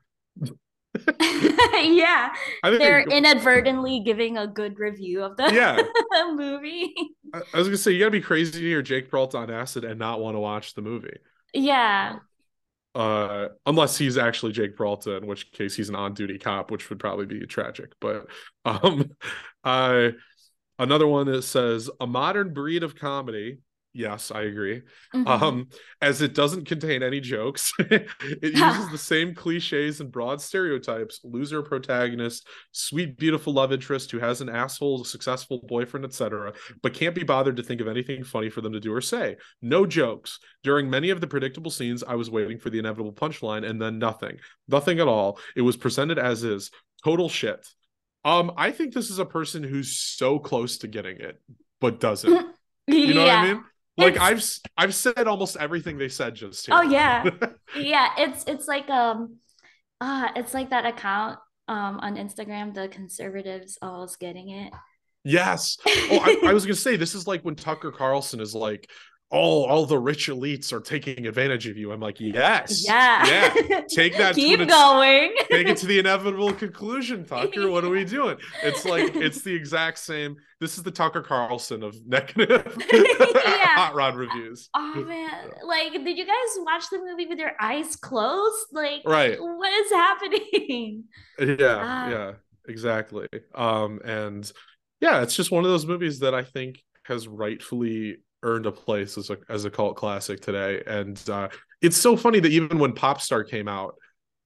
[SPEAKER 2] Yeah,
[SPEAKER 1] I
[SPEAKER 2] they're
[SPEAKER 1] think,
[SPEAKER 2] inadvertently giving a good review of the
[SPEAKER 1] yeah.
[SPEAKER 2] movie.
[SPEAKER 1] I, I was gonna say you gotta be crazy to hear Jake Peralta on acid and not want to watch the movie.
[SPEAKER 2] Yeah.
[SPEAKER 1] Uh, unless he's actually Jake Peralta, in which case he's an on-duty cop, which would probably be tragic. But um, I another one that says a modern breed of comedy. Yes, I agree.
[SPEAKER 2] Mm-hmm.
[SPEAKER 1] Um, as it doesn't contain any jokes, it uses the same cliches and broad stereotypes: loser protagonist, sweet, beautiful love interest who has an asshole, successful boyfriend, et cetera, but can't be bothered to think of anything funny for them to do or say. No jokes. During many of the predictable scenes, I was waiting for the inevitable punchline, and then nothing. Nothing at all. It was presented as is. Total shit. Um, I think this is a person who's so close to getting it, but doesn't. You know what I
[SPEAKER 2] Yeah.
[SPEAKER 1] mean? Like
[SPEAKER 2] It's
[SPEAKER 1] I've I've said almost everything they said just
[SPEAKER 2] oh
[SPEAKER 1] here.
[SPEAKER 2] yeah. Yeah, it's it's like um uh it's like that account um on Instagram, the conservatives always getting
[SPEAKER 1] Yes. Oh, I, I
[SPEAKER 2] it.
[SPEAKER 1] was gonna say this is like when Tucker Carlson is like, "Oh, all the rich elites are taking advantage of you." I'm like, yes,
[SPEAKER 2] Yeah.
[SPEAKER 1] yeah. Take that to
[SPEAKER 2] Keep
[SPEAKER 1] its
[SPEAKER 2] going.
[SPEAKER 1] take it to the inevitable conclusion, Tucker. What are we doing? It's like
[SPEAKER 2] Yeah.
[SPEAKER 1] it's the exact same. This is the Tucker Carlson of negative
[SPEAKER 2] Yeah.
[SPEAKER 1] hot rod reviews.
[SPEAKER 2] Oh man, like, did you guys watch the movie with your eyes closed? Like,
[SPEAKER 1] Right.
[SPEAKER 2] what is happening?
[SPEAKER 1] Yeah,
[SPEAKER 2] Ah,
[SPEAKER 1] yeah, exactly. Um, and yeah, it's just one of those movies that I think has rightfully earned a place as a as a cult classic today. And uh, it's so funny that even when Popstar came out,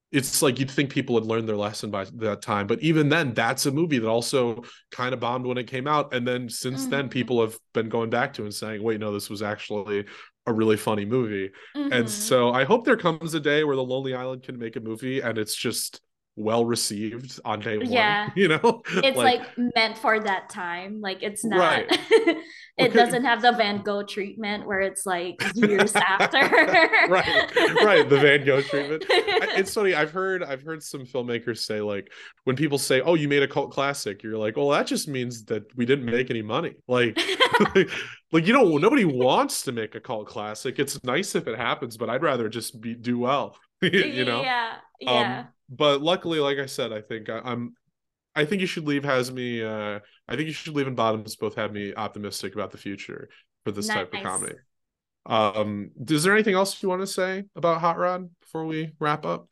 [SPEAKER 1] it's like you'd think people had learned their lesson by that time. But even then, that's a movie that also kind of bombed when it came out. And then since then,
[SPEAKER 2] Mm-hmm.
[SPEAKER 1] people have been going back to it and saying, wait, no, this was actually a really funny movie. And
[SPEAKER 2] Mm-hmm.
[SPEAKER 1] so I hope there comes a day where The Lonely Island can make a movie and it's just well received on day one,
[SPEAKER 2] Yeah.
[SPEAKER 1] you know?
[SPEAKER 2] It's
[SPEAKER 1] Like,
[SPEAKER 2] like meant for that time. Like it's not
[SPEAKER 1] right.
[SPEAKER 2] it
[SPEAKER 1] Because
[SPEAKER 2] doesn't have the Van Gogh treatment where it's like years after.
[SPEAKER 1] right, right, the Van Gogh treatment. It's funny, i've heard i've heard some filmmakers say, like, when people say, oh, you made a cult classic, you're like, well, that just means that we didn't make any money. Like, like, you know, nobody wants to make a cult classic. It's nice if it happens, but I'd rather just be do well. You know.
[SPEAKER 2] Yeah,
[SPEAKER 1] um
[SPEAKER 2] yeah.
[SPEAKER 1] but luckily, like I said, I think I, i'm I think You Should Leave has me uh I think You Should Leave and Bottoms both have me optimistic about the future for this type of
[SPEAKER 2] Nice.
[SPEAKER 1] comedy. Um, is there anything else you want to say about Hot Rod before we wrap up?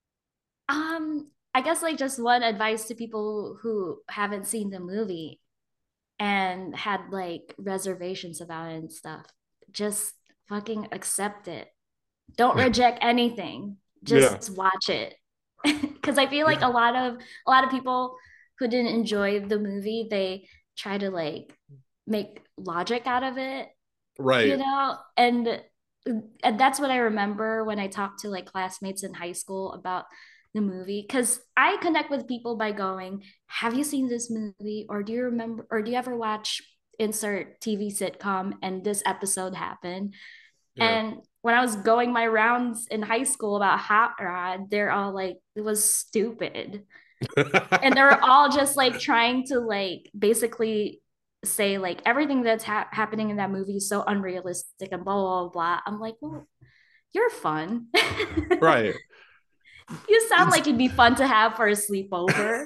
[SPEAKER 2] Um, I guess like just one advice to people who haven't seen the movie and had like reservations about it and stuff. Just fucking accept it. Don't reject anything.
[SPEAKER 1] Yeah,
[SPEAKER 2] Just watch it. Because I feel like
[SPEAKER 1] yeah,
[SPEAKER 2] a lot of a lot of people who didn't enjoy the movie, they try to like make logic out of it, you
[SPEAKER 1] right.
[SPEAKER 2] know? And and that's what I remember when I talked to like classmates in high school about the movie. Because I connect with people by going, have you seen this movie? Or do you remember, or do you ever watch insert T V sitcom and this episode happened?
[SPEAKER 1] Yeah.
[SPEAKER 2] And when I was going my rounds in high school about Hot Rod, they're all like, it was stupid. And they're all just like trying to like basically say like everything that's ha- happening in that movie is so unrealistic and blah blah blah. I'm like, well, you're fun.
[SPEAKER 1] Right.
[SPEAKER 2] You sound
[SPEAKER 1] It's
[SPEAKER 2] like it'd be fun to have for a sleepover.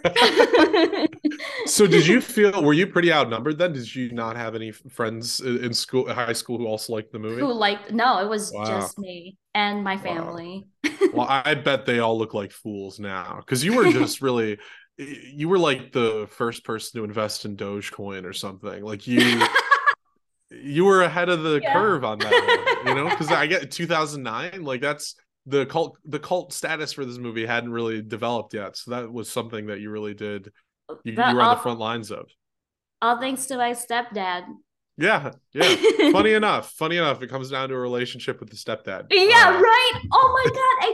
[SPEAKER 1] So did you feel, were you pretty outnumbered then? Did you not have any friends in school, high school, who also liked the movie?
[SPEAKER 2] Who liked? No, it was
[SPEAKER 1] Wow.
[SPEAKER 2] just me and my
[SPEAKER 1] Wow.
[SPEAKER 2] family.
[SPEAKER 1] Well, I bet they all look like fools now, because you were just really, you were like the first person to invest in Dogecoin or something. Like you you were ahead of the
[SPEAKER 2] Yeah.
[SPEAKER 1] curve on that one, you know, because I get two thousand nine, like that's the cult the cult status for this movie hadn't really developed yet, so that was something that you really did, you, you
[SPEAKER 2] But
[SPEAKER 1] were on the
[SPEAKER 2] all
[SPEAKER 1] front lines of.
[SPEAKER 2] all thanks to my stepdad.
[SPEAKER 1] Yeah, yeah. Funny enough, funny enough, it comes down to a relationship with the stepdad.
[SPEAKER 2] Yeah,
[SPEAKER 1] uh
[SPEAKER 2] right. Oh my God,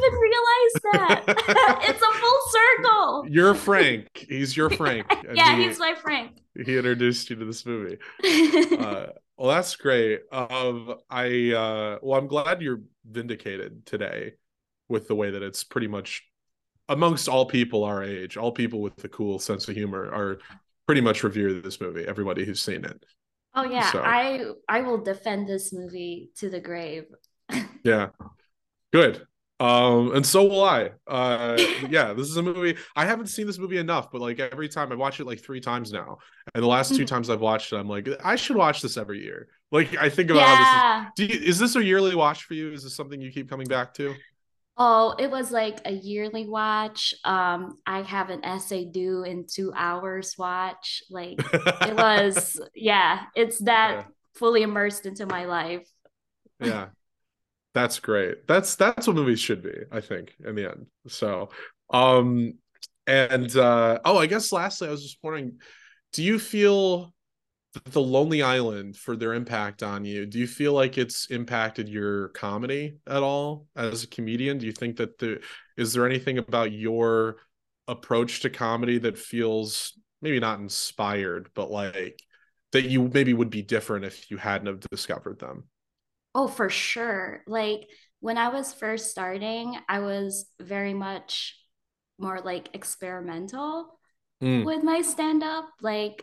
[SPEAKER 2] I didn't even realize that. It's a full circle.
[SPEAKER 1] you're Frank, he's your Frank, and
[SPEAKER 2] Yeah,
[SPEAKER 1] he
[SPEAKER 2] he's my Frank.
[SPEAKER 1] he introduced you to this movie. uh well, that's great. um I uh well, I'm glad you're vindicated today with the way that it's pretty much, amongst all people our age, all people with a cool sense of humor are pretty much revere this movie. Everybody who's seen it.
[SPEAKER 2] Oh yeah,
[SPEAKER 1] So
[SPEAKER 2] I I will defend this movie to the grave.
[SPEAKER 1] yeah, good. Um, and so will I. Uh, yeah, this is a movie. I haven't seen this movie enough, but like every time I watch it like three times now, and the last two times I've watched it, I'm like, I should watch this every year. Like I think about how this is.
[SPEAKER 2] Yeah.
[SPEAKER 1] Do you, is this a yearly watch for you? Is this something you keep coming back to?
[SPEAKER 2] Oh, it was like a yearly watch. Um, I have an essay due in two hours watch. Like it was, yeah, it's that
[SPEAKER 1] Yeah,
[SPEAKER 2] fully immersed into my life.
[SPEAKER 1] yeah. That's great. That's that's what movies should be, I think, in the end. So, um, and uh, oh, I guess lastly, I was just wondering, do you feel that The Lonely Island, for their impact on you, do you feel like it's impacted your comedy at all as a comedian? Do you think that the is there anything about your approach to comedy that feels maybe not inspired, but like that you maybe would be different if you hadn't have discovered them?
[SPEAKER 2] Oh, for sure. Like when I was first starting, I was very much more like experimental
[SPEAKER 1] Mm.
[SPEAKER 2] with my stand up. Like,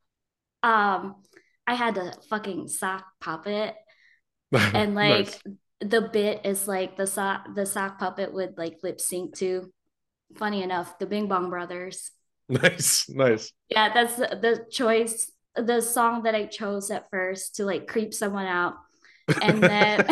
[SPEAKER 2] um, I had a fucking sock puppet, and like
[SPEAKER 1] Nice.
[SPEAKER 2] the bit is like the sock the sock puppet would like lip sync to, funny enough, the Bing Bong Brothers.
[SPEAKER 1] Nice, nice.
[SPEAKER 2] Yeah, that's the, the choice, the song that I chose at first to like creep someone out. And then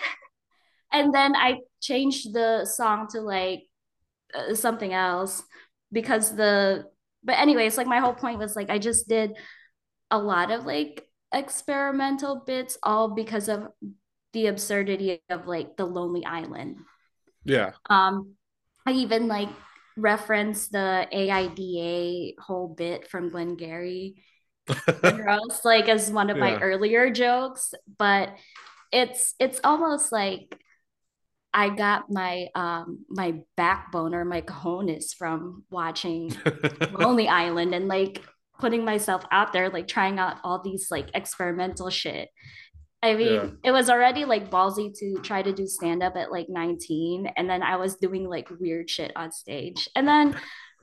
[SPEAKER 2] and then I changed the song to like uh, something else because the but anyways, like my whole point was like I just did a lot of like experimental bits all because of the absurdity of like the Lonely Island.
[SPEAKER 1] Yeah.
[SPEAKER 2] Um I even like reference the A I D A whole bit from Glengarry Girls like as one of my
[SPEAKER 1] Yeah.
[SPEAKER 2] earlier jokes, but it's it's almost like I got my um my backbone or my cojones from watching Lonely Island and like putting myself out there, like trying out all these like experimental shit. I
[SPEAKER 1] Yeah.
[SPEAKER 2] mean, it was already like ballsy to try to do stand up at like nineteen, and then I was doing like weird shit on stage. And then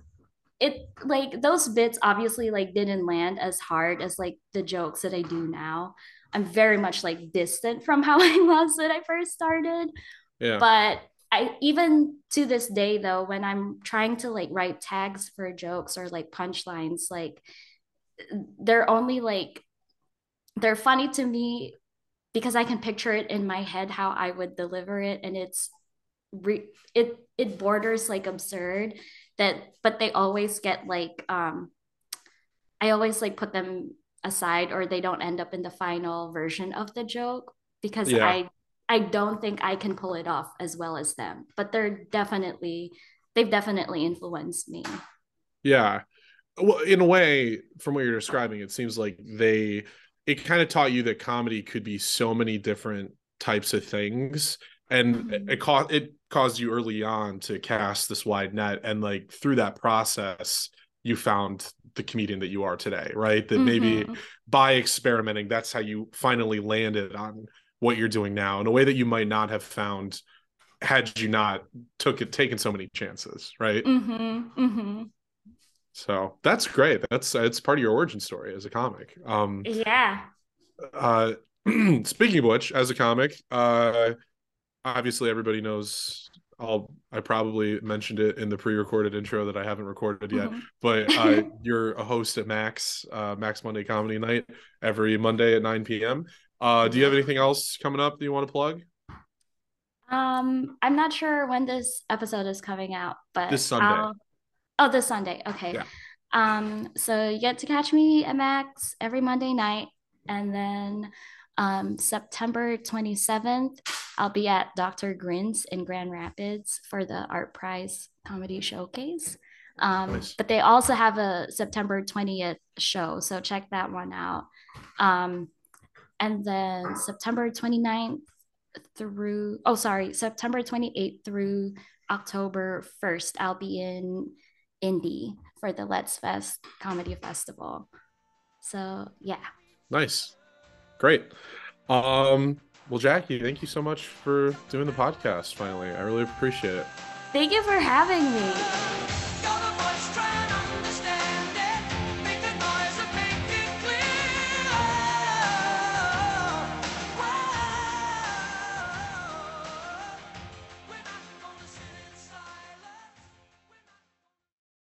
[SPEAKER 2] it like those bits obviously like didn't land as hard as like the jokes that I do now. I'm very much like distant from how I was when I first started.
[SPEAKER 1] Yeah.
[SPEAKER 2] But I even to this day though, when I'm trying to like write tags for jokes or like punchlines, like they're only like they're funny to me because I can picture it in my head how I would deliver it, and it's re- it it borders like absurd that, but they always get like um I always like put them aside or they don't end up in the final version of the joke because
[SPEAKER 1] Yeah.
[SPEAKER 2] I I don't think I can pull it off as well as them. But they're definitely they've definitely influenced me.
[SPEAKER 1] Yeah. Well, in a way, from what you're describing, it seems like they it kind of taught you that comedy could be so many different types of things, and it
[SPEAKER 2] Mm-hmm.
[SPEAKER 1] caused it caused you early on to cast this wide net, and like through that process, you found the comedian that you are today, right? That maybe
[SPEAKER 2] Mm-hmm.
[SPEAKER 1] by experimenting, that's how you finally landed on what you're doing now in a way that you might not have found had you not took it taken so many chances, right?
[SPEAKER 2] Mm-hmm. Mm-hmm.
[SPEAKER 1] So that's great. That's it's part of your origin story as a comic. Um,
[SPEAKER 2] Yeah.
[SPEAKER 1] uh, speaking of which, as a comic, uh, obviously everybody knows. I'll I probably mentioned it in the pre-recorded intro that I haven't recorded yet, but uh,
[SPEAKER 2] Mm-hmm.
[SPEAKER 1] you're a host at Max uh, Max Monday Comedy Night every Monday at nine p m. Uh, do you have
[SPEAKER 2] Yep.
[SPEAKER 1] anything else coming up that you want to plug?
[SPEAKER 2] Um, I'm not sure when this episode is coming out, but
[SPEAKER 1] This Sunday.
[SPEAKER 2] I'll oh this Sunday. Okay.
[SPEAKER 1] Yeah.
[SPEAKER 2] Um, so you get to catch me at Max every Monday night. And then um, September twenty-seventh, I'll be at Doctor Grins in Grand Rapids for the Art Prize Comedy Showcase. Um,
[SPEAKER 1] Nice.
[SPEAKER 2] but they also have a September twentieth show, so check that one out. Um, and then September twenty-ninth through, oh, sorry, September twenty-eighth through October first, I'll be in Indy for the Let's Fest Comedy Festival. So, yeah.
[SPEAKER 1] Nice. Great. Um, well, Jackie, thank you so much for doing the podcast finally. I really appreciate it.
[SPEAKER 2] Thank you for having me.